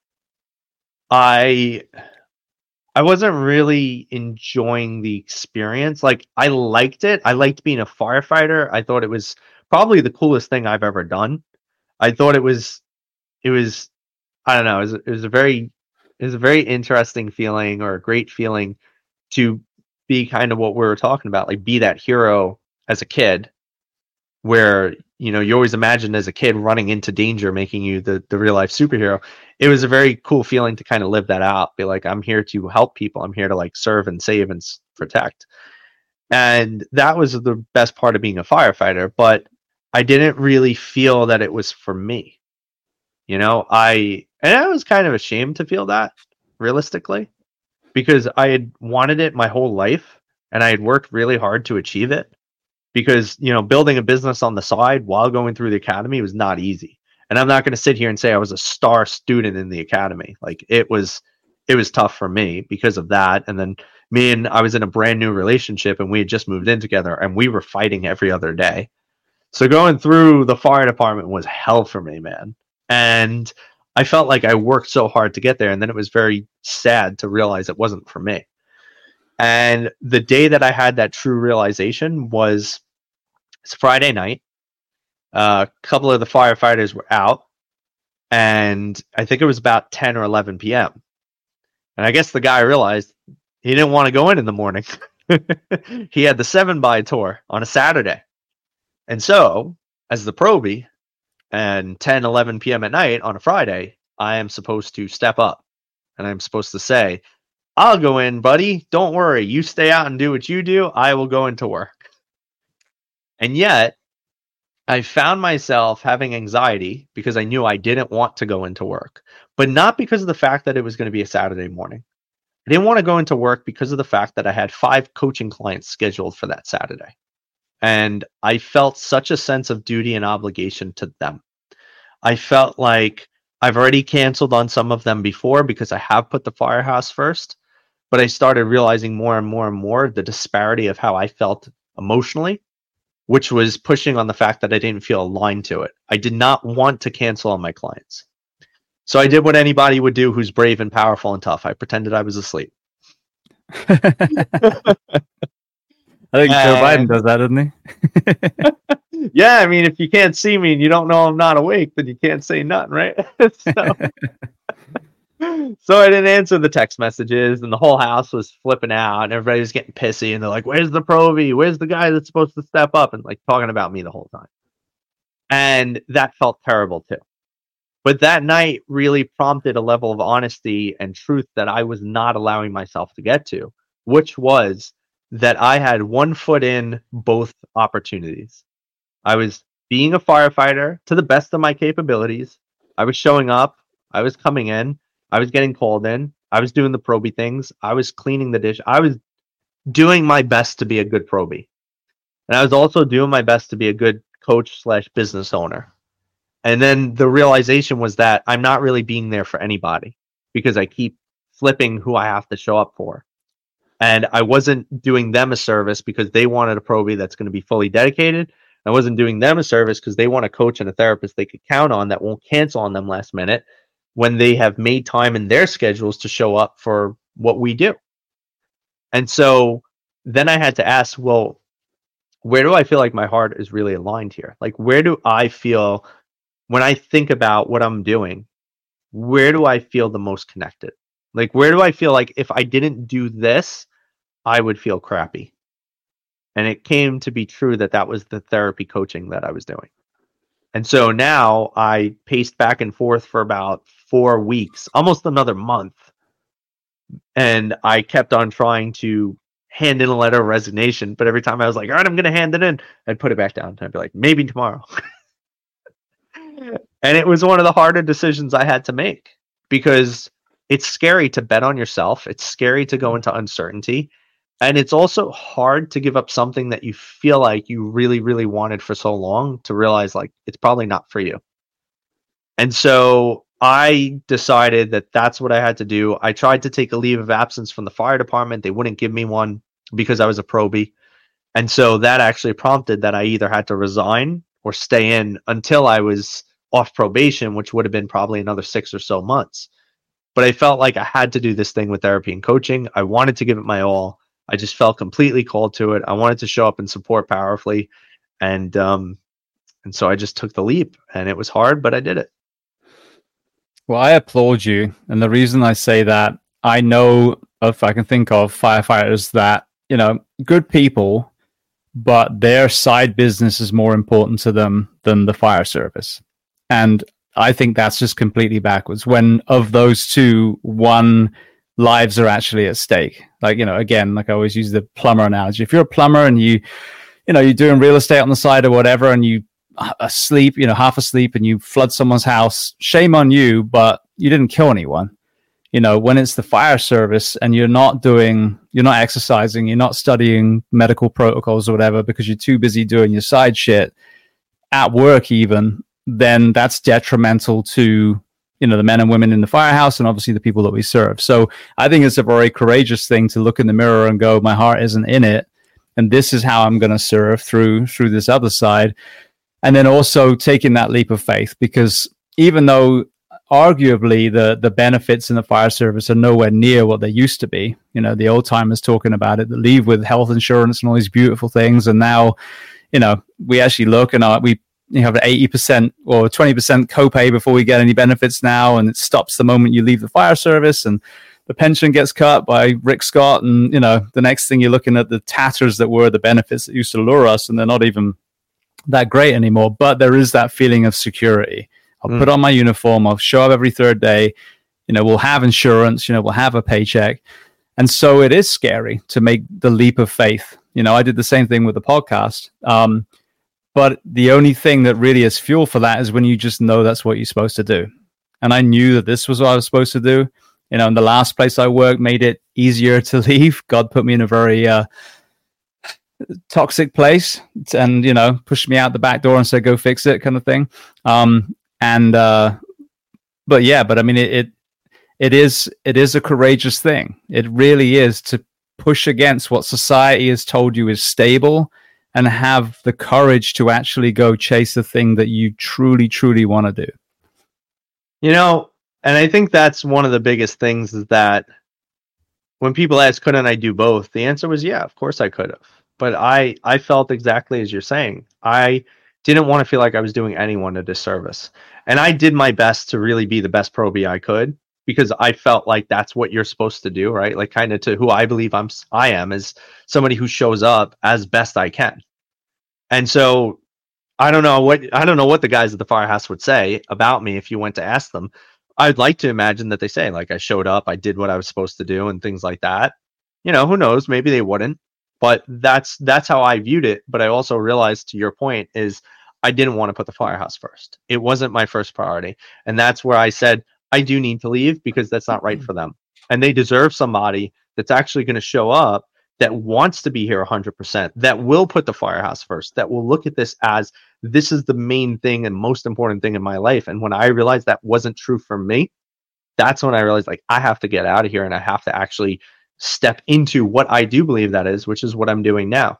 I wasn't really enjoying the experience. Like, I liked it. I liked being a firefighter. I thought it was probably the coolest thing I've ever done. I thought it was I don't know, it was a very interesting feeling, or a great feeling, to be kind of what we were talking about, like be that hero as a kid, where, you know, you always imagined as a kid running into danger, making you the real life superhero. It was a very cool feeling to kind of live that out. Be like, I'm here to help people. I'm here to like serve and save and protect. And that was the best part of being a firefighter. But I didn't really feel that it was for me. You know, I was kind of ashamed to feel that, realistically, because I had wanted it my whole life and I had worked really hard to achieve it. Because, you know, building a business on the side while going through the academy was not easy. And I'm not going to sit here and say I was a star student in the academy. Like it was tough for me because of that. And then I was in a brand new relationship and we had just moved in together and we were fighting every other day. So going through the fire department was hell for me, man. And I felt like I worked so hard to get there. And then it was very sad to realize it wasn't for me. And the day that I had that true realization was, it's Friday night. A couple of the firefighters were out, and I think it was about 10 or 11 p.m. And I guess the guy realized he didn't want to go in the morning. He had the 7x tour on a Saturday. And so, as the probie, and 10, 11 p.m. at night on a Friday, I am supposed to step up. And I'm supposed to say, I'll go in, buddy. Don't worry. You stay out and do what you do. I will go into work. And yet, I found myself having anxiety because I knew I didn't want to go into work, but not because of the fact that it was going to be a Saturday morning. I didn't want to go into work because of the fact that I had 5 coaching clients scheduled for that Saturday. And I felt such a sense of duty and obligation to them. I felt like I've already canceled on some of them before because I have put the firehouse first. But I started realizing more and more and more the disparity of how I felt emotionally, which was pushing on the fact that I didn't feel aligned to it. I did not want to cancel on my clients. So I did what anybody would do who's brave and powerful and tough. I pretended I was asleep. I think Joe Biden does that, doesn't he? Yeah, I mean, if you can't see me and you don't know I'm not awake, then you can't say nothing, right? So I didn't answer the text messages, and the whole house was flipping out, and everybody was getting pissy, and they're like, where's the probie? Where's the guy that's supposed to step up? And like talking about me the whole time. And that felt terrible too. But that night really prompted a level of honesty and truth that I was not allowing myself to get to, which was that I had one foot in both opportunities. I was being a firefighter to the best of my capabilities. I was showing up. I was coming in. I was getting called in. I was doing the probie things. I was cleaning the dish. I was doing my best to be a good probie. And I was also doing my best to be a good coach / business owner. And then the realization was that I'm not really being there for anybody because I keep flipping who I have to show up for. And I wasn't doing them a service because they wanted a probie that's going to be fully dedicated. I wasn't doing them a service because they want a coach and a therapist they could count on that won't cancel on them last minute when they have made time in their schedules to show up for what we do. And so then I had to ask, well, where do I feel like my heart is really aligned here? Like, where do I feel when I think about what I'm doing, where do I feel the most connected? Like, where do I feel like if I didn't do this, I would feel crappy? And it came to be true that that was the therapy coaching that I was doing. And so now I paced back and forth for about 4 weeks, almost another month. And I kept on trying to hand in a letter of resignation. But every time I was like, all right, I'm going to hand it in, I'd put it back down. I'd be like, maybe tomorrow. And it was one of the harder decisions I had to make because it's scary to bet on yourself. It's scary to go into uncertainty. And it's also hard to give up something that you feel like you really, really wanted for so long to realize like it's probably not for you. And so I decided that that's what I had to do. I tried to take a leave of absence from the fire department. They wouldn't give me one because I was a probie. And so that actually prompted that I either had to resign or stay in until I was off probation, which would have been probably another 6 or so months. But I felt like I had to do this thing with therapy and coaching. I wanted to give it my all. I just felt completely called to it. I wanted to show up and support powerfully. And so I just took the leap, and it was hard, but I did it. Well, I applaud you. And the reason I say that, I know if I can think of firefighters that, you know, good people, but their side business is more important to them than the fire service. And I think that's just completely backwards. When of those two, one, lives are actually at stake. Like, again, like I always use the plumber analogy. If you're a plumber and you're doing real estate on the side or whatever, and you asleep, half asleep, and you flood someone's house, shame on you, but you didn't kill anyone. When it's the fire service and you're not exercising, you're not studying medical protocols or whatever because you're too busy doing your side shit at work even, then that's detrimental to, the men and women in the firehouse and obviously the people that we serve. So I think it's a very courageous thing to look in the mirror and go, my heart isn't in it. And this is how I'm going to serve through this other side. And then also taking that leap of faith, because even though arguably the benefits in the fire service are nowhere near what they used to be, the old timers talking about it, that leave with health insurance and all these beautiful things. And now, we actually look and we have an 80% or 20% copay before we get any benefits now. And it stops the moment you leave the fire service, and the pension gets cut by Rick Scott. And, the next thing you're looking at the tatters that were the benefits that used to lure us, and they're not even that great anymore. But there is that feeling of security. I'll put on my uniform. I'll show up every third day. We'll have insurance, we'll have a paycheck. And so it is scary to make the leap of faith. I did the same thing with the podcast. But the only thing that really is fuel for that is when you just know that's what you're supposed to do. And I knew that this was what I was supposed to do. And the last place I worked made it easier to leave. God put me in a very toxic place and, pushed me out the back door and said, go fix it, kind of thing. But I mean, it is a courageous thing. It really is, to push against what society has told you is stable and have the courage to actually go chase the thing that you truly, truly want to do. And I think that's one of the biggest things, is that when people ask, couldn't I do both? The answer was, yeah, of course I could have. But I felt exactly as you're saying. I didn't want to feel like I was doing anyone a disservice. And I did my best to really be the best pro B I could, because I felt like that's what you're supposed to do, right? Like, kind of to who I believe I am as somebody who shows up as best I can. And so I don't know what the guys at the firehouse would say about me if you went to ask them. I'd like to imagine that they say, like, I showed up, I did what I was supposed to do, and things like that. Who knows? Maybe they wouldn't. But that's how I viewed it. But I also realized, to your point, is I didn't want to put the firehouse first. It wasn't my first priority. And that's where I said, I do need to leave, because that's not right for them. And they deserve somebody that's actually going to show up, that wants to be here 100%, that will put the firehouse first, that will look at this as, this is the main thing and most important thing in my life. And when I realized that wasn't true for me, that's when I realized, like, I have to get out of here, and I have to actually step into what I do believe that is, which is what I'm doing now.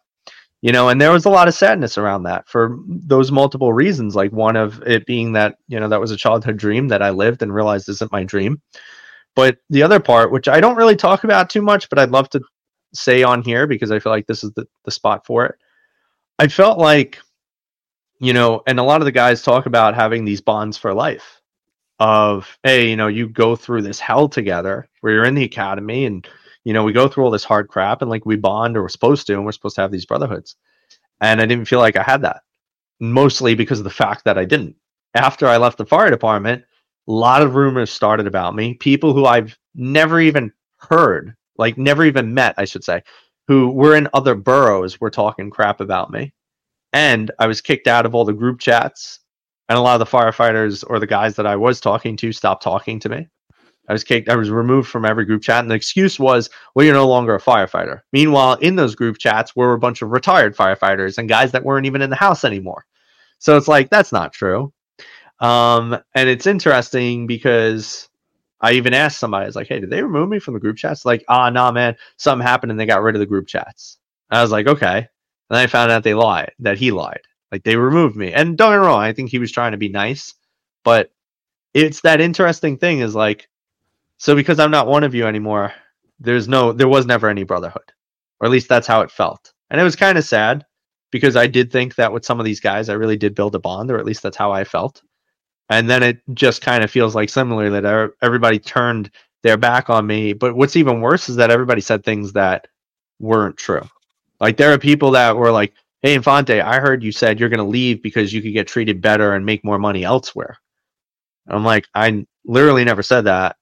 And there was a lot of sadness around that for those multiple reasons. Like, one of it being that, that was a childhood dream that I lived and realized isn't my dream. But the other part, which I don't really talk about too much, but I'd love to say on here, because I feel like this is the spot for it. I felt like, and a lot of the guys talk about having these bonds for life of, hey, you go through this hell together where you're in the academy, and, we go through all this hard crap, and, like, we bond, or we're supposed to, and we're supposed to have these brotherhoods. And I didn't feel like I had that, mostly because of the fact that I didn't. After I left the fire department, a lot of rumors started about me. People who I've never even heard, like, never even met, I should say, who were in other boroughs, were talking crap about me. And I was kicked out of all the group chats, and a lot of the firefighters, or the guys that I was talking to, stopped talking to me. I was removed from every group chat, and the excuse was, well, you're no longer a firefighter. Meanwhile, in those group chats were a bunch of retired firefighters and guys that weren't even in the house anymore. So it's like, that's not true. And it's interesting, because I even asked somebody, I was like, hey, did they remove me from the group chats? Like, nah, man, something happened and they got rid of the group chats. And I was like, okay. And then I found out that he lied. Like, they removed me. And don't get me wrong, I think he was trying to be nice. But it's that interesting thing, is like, so because I'm not one of you anymore, there was never any brotherhood. Or at least that's how it felt. And it was kind of sad, because I did think that with some of these guys, I really did build a bond, or at least that's how I felt. And then it just kind of feels like similarly that everybody turned their back on me. But what's even worse is that everybody said things that weren't true. Like, there are people that were like, hey, Infante, I heard you said you're going to leave because you could get treated better and make more money elsewhere. And I'm like, I literally never said that.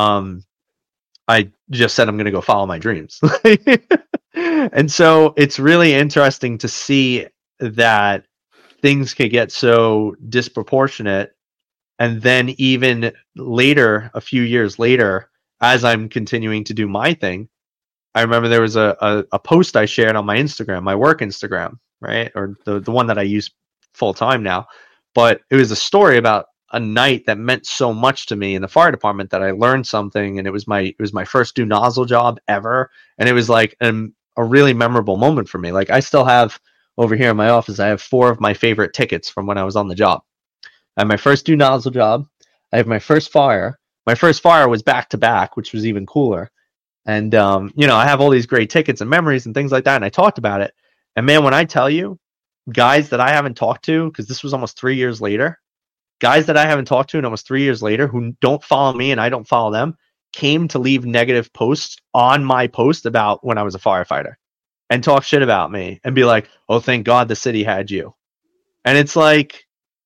I just said I'm going to go follow my dreams. And so it's really interesting to see that things can get so disproportionate. And then even later, a few years later, as I'm continuing to do my thing, I remember there was a post I shared on my Instagram, my work Instagram, right? Or the one that I use full time now. But it was a story about a night that meant so much to me in the fire department that I learned something, and it was my first do nozzle job ever, and it was like a really memorable moment for me. Like, I still have over here in my office, I have 4 of my favorite tickets from when I was on the job. I have my first do nozzle job. I have my first fire. My first fire was back to back, which was even cooler. And I have all these great tickets and memories and things like that, and I talked about it. And man, when I tell you, guys that I haven't talked to, because this was almost 3 years later, guys that I haven't talked to in almost 3 years later who don't follow me and I don't follow them, came to leave negative posts on my post about when I was a firefighter and talk shit about me and be like, oh, thank God the city had you. And it's like,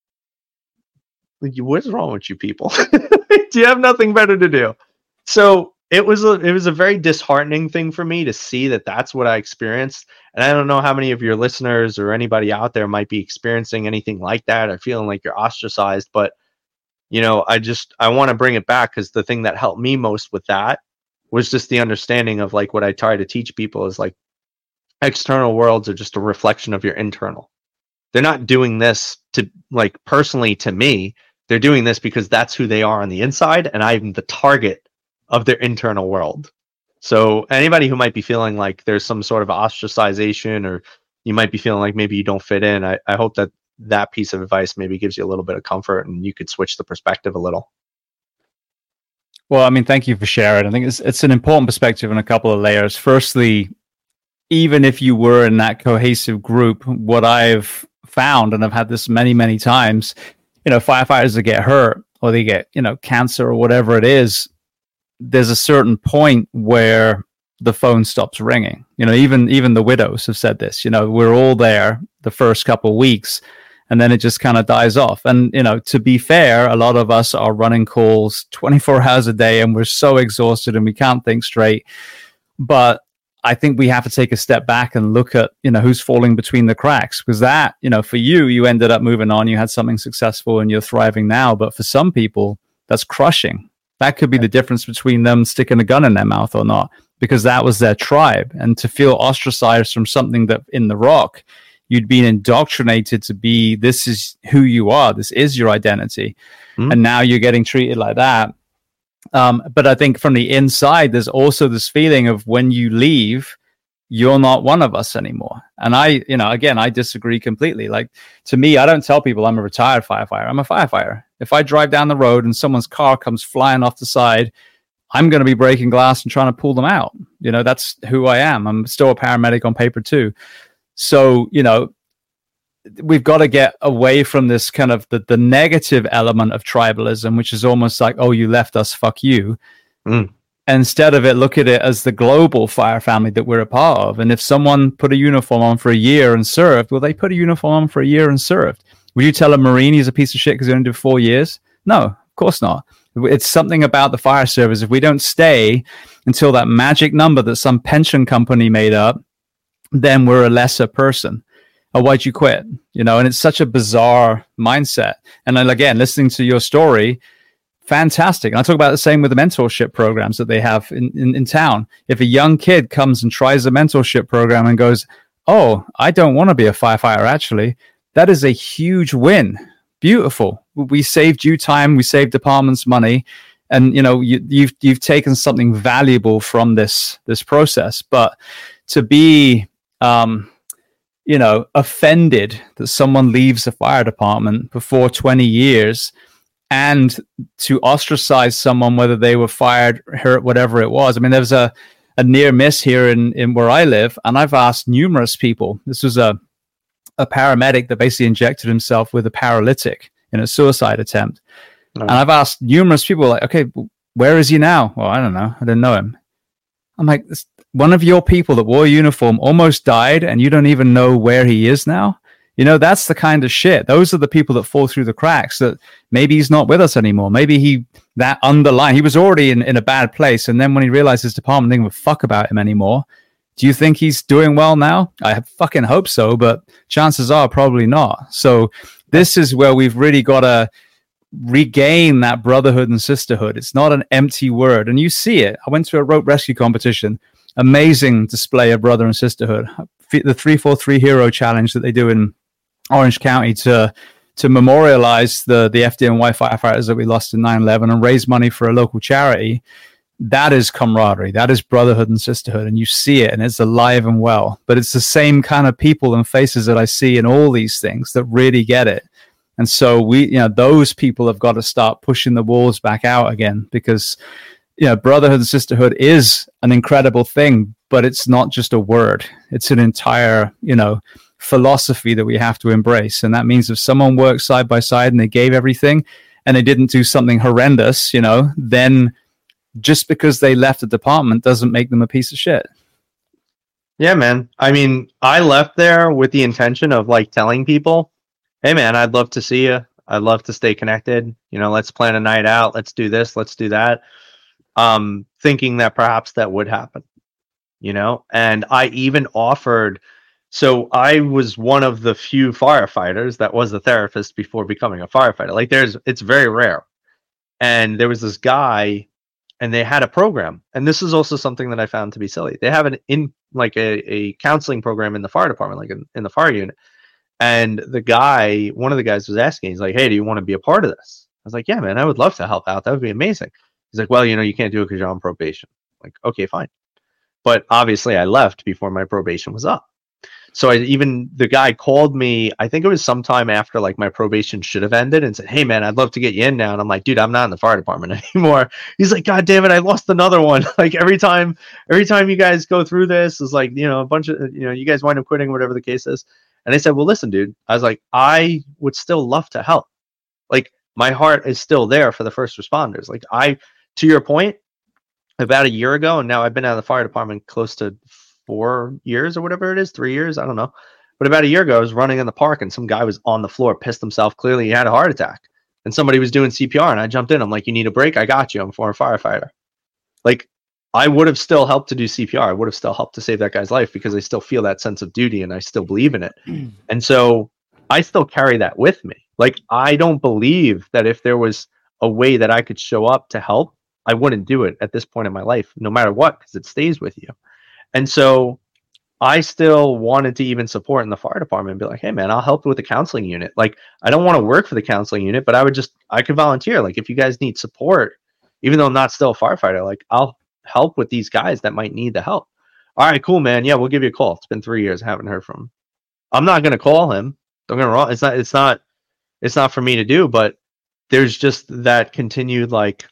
what's wrong with you people? Do you have nothing better to do? So it was a very disheartening thing for me to see that that's what I experienced. And I don't know how many of your listeners or anybody out there might be experiencing anything like that or feeling like you're ostracized. But, I want to bring it back, because the thing that helped me most with that was just the understanding of like what I try to teach people is like external worlds are just a reflection of your internal. They're not doing this to like personally to me. They're doing this because that's who they are on the inside, and I'm the target of their internal world. So anybody who might be feeling like there's some sort of ostracization, or you might be feeling like maybe you don't fit in, I hope that piece of advice maybe gives you a little bit of comfort and you could switch the perspective a little. Well, I mean, thank you for sharing. I think it's an important perspective in a couple of layers. Firstly, even if you were in that cohesive group, what I've found, and I've had this many, many times, firefighters that get hurt or they get, cancer or whatever it is, there's a certain point where the phone stops ringing. Even the widows have said this. We're all there the first couple of weeks, and then it just kind of dies off. And to be fair, a lot of us are running calls 24 hours a day, and we're so exhausted and we can't think straight. But I think we have to take a step back and look at who's falling between the cracks, because that for you ended up moving on, you had something successful, and you're thriving now. But for some people, that's crushing. That could be the difference between them sticking a gun in their mouth or not, because that was their tribe. And to feel ostracized from something that in the Rock, you'd been indoctrinated to be, this is who you are, this is your identity. Mm-hmm. And now you're getting treated like that. But I think from the inside, there's also this feeling of when you leave, you're not one of us anymore. And I disagree completely. Like, to me, I don't tell people I'm a retired firefighter. I'm a firefighter. If I drive down the road and someone's car comes flying off the side, I'm going to be breaking glass and trying to pull them out. That's who I am. I'm still a paramedic on paper too. So, we've got to get away from this kind of the negative element of tribalism, which is almost like, oh, you left us, fuck you. Mm. Instead of it, look at it as the global fire family that we're a part of. And if someone put a uniform on for a year and served, well, they put a uniform on for a year and served. Would you tell a Marine he's a piece of shit because he only did 4 years? No, of course not. It's something about the fire service. If we don't stay until that magic number that some pension company made up, then we're a lesser person. Or why'd you quit? And it's such a bizarre mindset. And then again, listening to your story, fantastic. And I talk about the same with the mentorship programs that they have in town. If a young kid comes and tries a mentorship program and goes, oh, I don't want to be a firefighter, actually, that is a huge win. Beautiful. We saved you time. We saved departments money. And, you've taken something valuable from this process. But to be, offended that someone leaves a fire department before 20 years and to ostracize someone, whether they were fired, hurt, whatever it was. I mean, there was a near miss here in where I live, and I've asked numerous people. This was a paramedic that basically injected himself with a paralytic in a suicide attempt. Oh. And I've asked numerous people, like, okay, where is he now? Well, I don't know. I didn't know him. I'm like, one of your people that wore a uniform almost died and you don't even know where he is now. That's the kind of shit. Those are the people that fall through the cracks, that maybe he's not with us anymore. Maybe he was already in a bad place. And then when he realized his department didn't give a fuck about him anymore, do you think he's doing well now? I fucking hope so, but chances are probably not. So this is where we've really got to regain that brotherhood and sisterhood. It's not an empty word. And you see it. I went to a rope rescue competition. Amazing display of brother and sisterhood. The 343 Hero Challenge that they do in Orange County to memorialize the FDNY firefighters that we lost in 9/11 and raise money for a local charity. That is camaraderie. That is brotherhood and sisterhood. And you see it, and it's alive and well. But it's the same kind of people and faces that I see in all these things that really get it. And so those people have got to start pushing the walls back out again, because brotherhood and sisterhood is an incredible thing, but it's not just a word. It's an entire, philosophy that we have to embrace. And that means if someone works side by side and they gave everything and they didn't do something horrendous, then just because they left the department doesn't make them a piece of shit. Yeah, man. I mean, I left there with the intention of telling people, hey man, I'd love to see you. I'd love to stay connected. Let's plan a night out. Let's do this. Let's do that. Thinking that perhaps that would happen, and I even offered. So I was one of the few firefighters that was a therapist before becoming a firefighter. It's very rare. And there was this guy, and they had a program. And this is also something that I found to be silly. They have a counseling program in the fire department, in the fire unit. And one of the guys was asking, he's like, hey, do you want to be a part of this? I was like, yeah, man, I would love to help out. That would be amazing. He's like, well, you can't do it because you're on probation. I'm like, okay, fine. But obviously I left before my probation was up. So the guy called me, I think it was sometime after my probation should have ended, and said, hey man, I'd love to get you in now. And I'm like, dude, I'm not in the fire department anymore. He's like, God damn it, I lost another one. Every time you guys go through this is a bunch of, you guys wind up quitting, whatever the case is. And I said, well, listen, dude, I was like, I would still love to help. My heart is still there for the first responders. To your point, about a year ago, and now I've been out of the fire department close to 4 years or whatever it is, 3 years, I don't know. But about a year ago, I was running in the park and some guy was on the floor, pissed himself. Clearly, he had a heart attack. And somebody was doing CPR, and I jumped in. I'm like, you need a break? I got you. I'm a former firefighter. I would have still helped to do CPR. I would have still helped to save that guy's life because I still feel that sense of duty and I still believe in it. And so I still carry that with me. I don't believe that if there was a way that I could show up to help, I wouldn't do it at this point in my life, no matter what, because it stays with you. And so I still wanted to even support in the fire department and be like, hey man, I'll help with the counseling unit. I don't want to work for the counseling unit, but I could volunteer. If you guys need support, even though I'm not still a firefighter, I'll help with these guys that might need the help. All right, cool, man. Yeah, we'll give you a call. It's been 3 years. I haven't heard from him. I'm not going to call him. Don't get me wrong. It's not for me to do, but there's just that continued,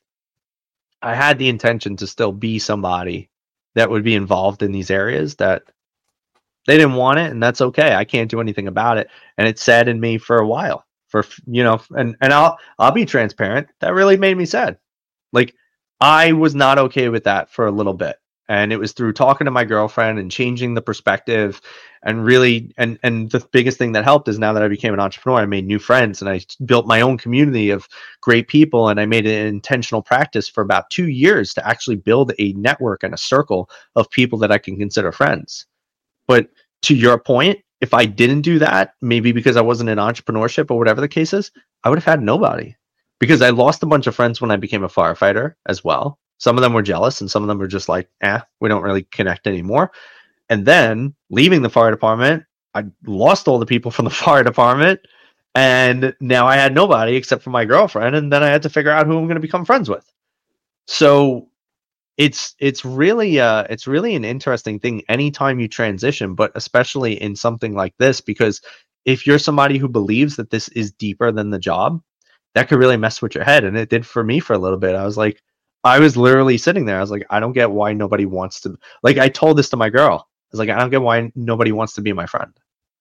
I had the intention to still be somebody that would be involved in these areas that they didn't want it, and that's okay. I can't do anything about it. And it saddened me for a while, and I'll be transparent. That really made me sad. I was not okay with that for a little bit. And it was through talking to my girlfriend and changing the perspective and really, and the biggest thing that helped is now that I became an entrepreneur, I made new friends and I built my own community of great people. And I made an intentional practice for about 2 years to actually build a network and a circle of people that I can consider friends. But to your point, if I didn't do that, maybe because I wasn't in entrepreneurship or whatever the case is, I would have had nobody, because I lost a bunch of friends when I became a firefighter as well. Some of them were jealous and some of them were just like, we don't really connect anymore. And then leaving the fire department, I lost all the people from the fire department. And now I had nobody except for my girlfriend. And then I had to figure out who I'm going to become friends with. So it's really an interesting thing anytime you transition, but especially in something like this, because if you're somebody who believes that this is deeper than the job, that could really mess with your head. And it did for me for a little bit. I was literally sitting there. I was like, I don't get why nobody wants to, I told this to my girl. I was like, I don't get why nobody wants to be my friend.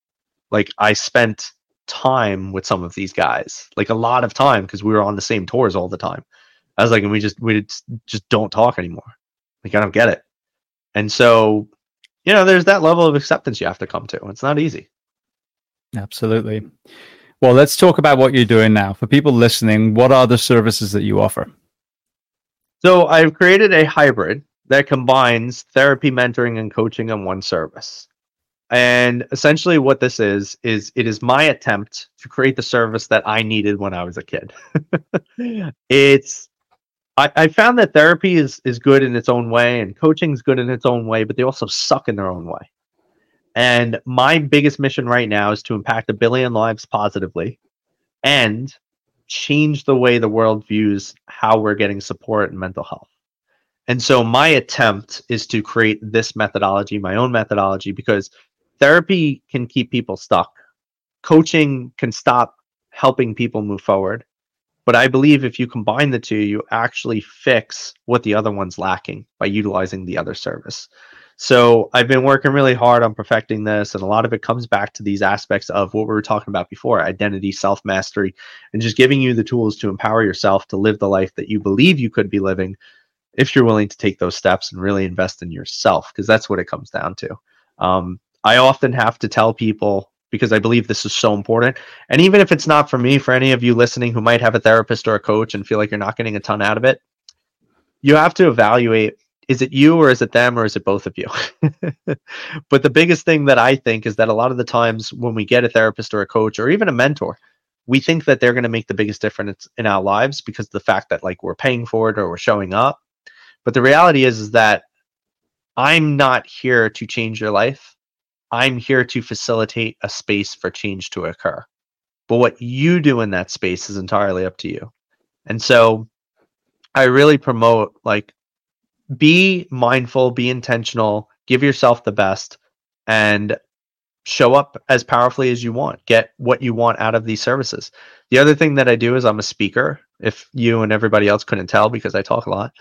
I spent time with some of these guys, a lot of time, because we were on the same tours all the time. I was like, and we just don't talk anymore. I don't get it. And so, there's that level of acceptance you have to come to. It's not easy. Absolutely. Well, let's talk about what you're doing now. For people listening, what are the services that you offer? So I've created a hybrid that combines therapy, mentoring, and coaching in one service. And essentially what this is it is my attempt to create the service that I needed when I was a kid. I found that therapy is good in its own way, and coaching is good in its own way, but they also suck in their own way. And my biggest mission right now is to impact 1 billion lives positively and change the way the world views how we're getting support in mental health. And so my attempt is to create this methodology, my own methodology, because therapy can keep people stuck. Coaching can stop helping people move forward. But I believe if you combine the two, you actually fix what the other one's lacking by utilizing the other service. So I've been working really hard on perfecting this, and a lot of it comes back to these aspects of what we were talking about before: identity, self-mastery, and just giving you the tools to empower yourself to live the life that you believe you could be living if you're willing to take those steps and really invest in yourself, because that's what it comes down to. I often have to tell people, because I believe this is so important, and even if it's not for me, for any of you listening who might have a therapist or a coach and feel like you're not getting a ton out of it, you have to evaluate, is it you or is it them or is it both of you? But the biggest thing that I think is that a lot of the times when we get a therapist or a coach or even a mentor, we think that they're going to make the biggest difference in our lives because of the fact that like we're paying for it or we're showing up. But the reality is that I'm not here to change your life. I'm here to facilitate a space for change to occur. But what you do in that space is entirely up to you. And so I really promote, like, be mindful, be intentional, give yourself the best, and show up as powerfully as you want. Get what you want out of these services. The other thing that I do is I'm a speaker. If you and everybody else couldn't tell, because I talk a lot,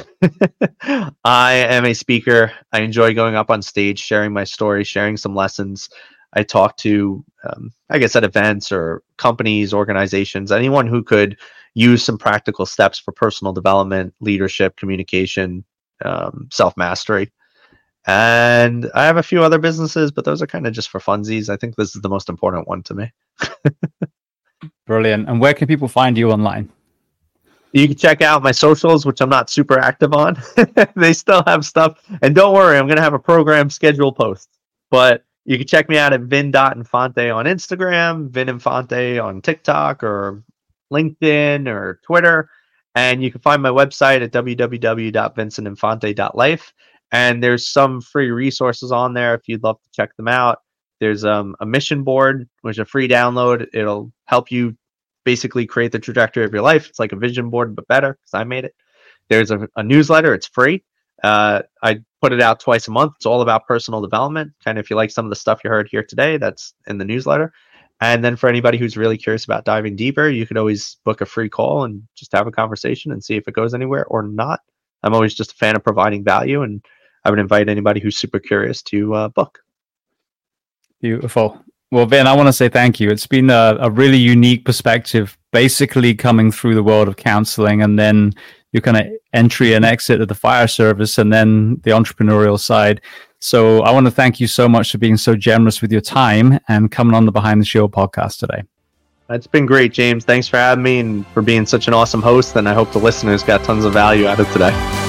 I am a speaker. I enjoy going up on stage, sharing my story, sharing some lessons. I talk to, I guess, at events or companies, organizations, anyone who could use some practical steps for personal development, leadership, communication, self-mastery. And I have a few other businesses, but those are kind of just for funsies. I think this is the most important one to me. Brilliant. And where can people find you online? You can check out my socials, which I'm not super active on. They still have stuff. And don't worry, I'm going to have a program schedule post. But you can check me out at vin.infante on Instagram, vininfante on TikTok or LinkedIn or Twitter. And you can find my website at www.vincentinfante.life. And there's some free resources on there if you'd love to check them out. There's a mission board, which is a free download. It'll help you basically create the trajectory of your life. It's like a vision board, but better, because I made it. There's a newsletter. It's free. I put it out twice a month. It's all about personal development. Kind of if you like some of the stuff you heard here today, that's in the newsletter. And then for anybody who's really curious about diving deeper, you could always book a free call and just have a conversation and see if it goes anywhere or not. I'm always just a fan of providing value, and I would invite anybody who's super curious to book. Beautiful. Well, Vin, I want to say thank you. It's been a really unique perspective, basically coming through the world of counseling and then your kind of entry and exit of the fire service and then the entrepreneurial side. So I want to thank you so much for being so generous with your time and coming on the Behind the Shield podcast today. It's been great, James. Thanks for having me and for being such an awesome host. And I hope the listeners got tons of value out of today.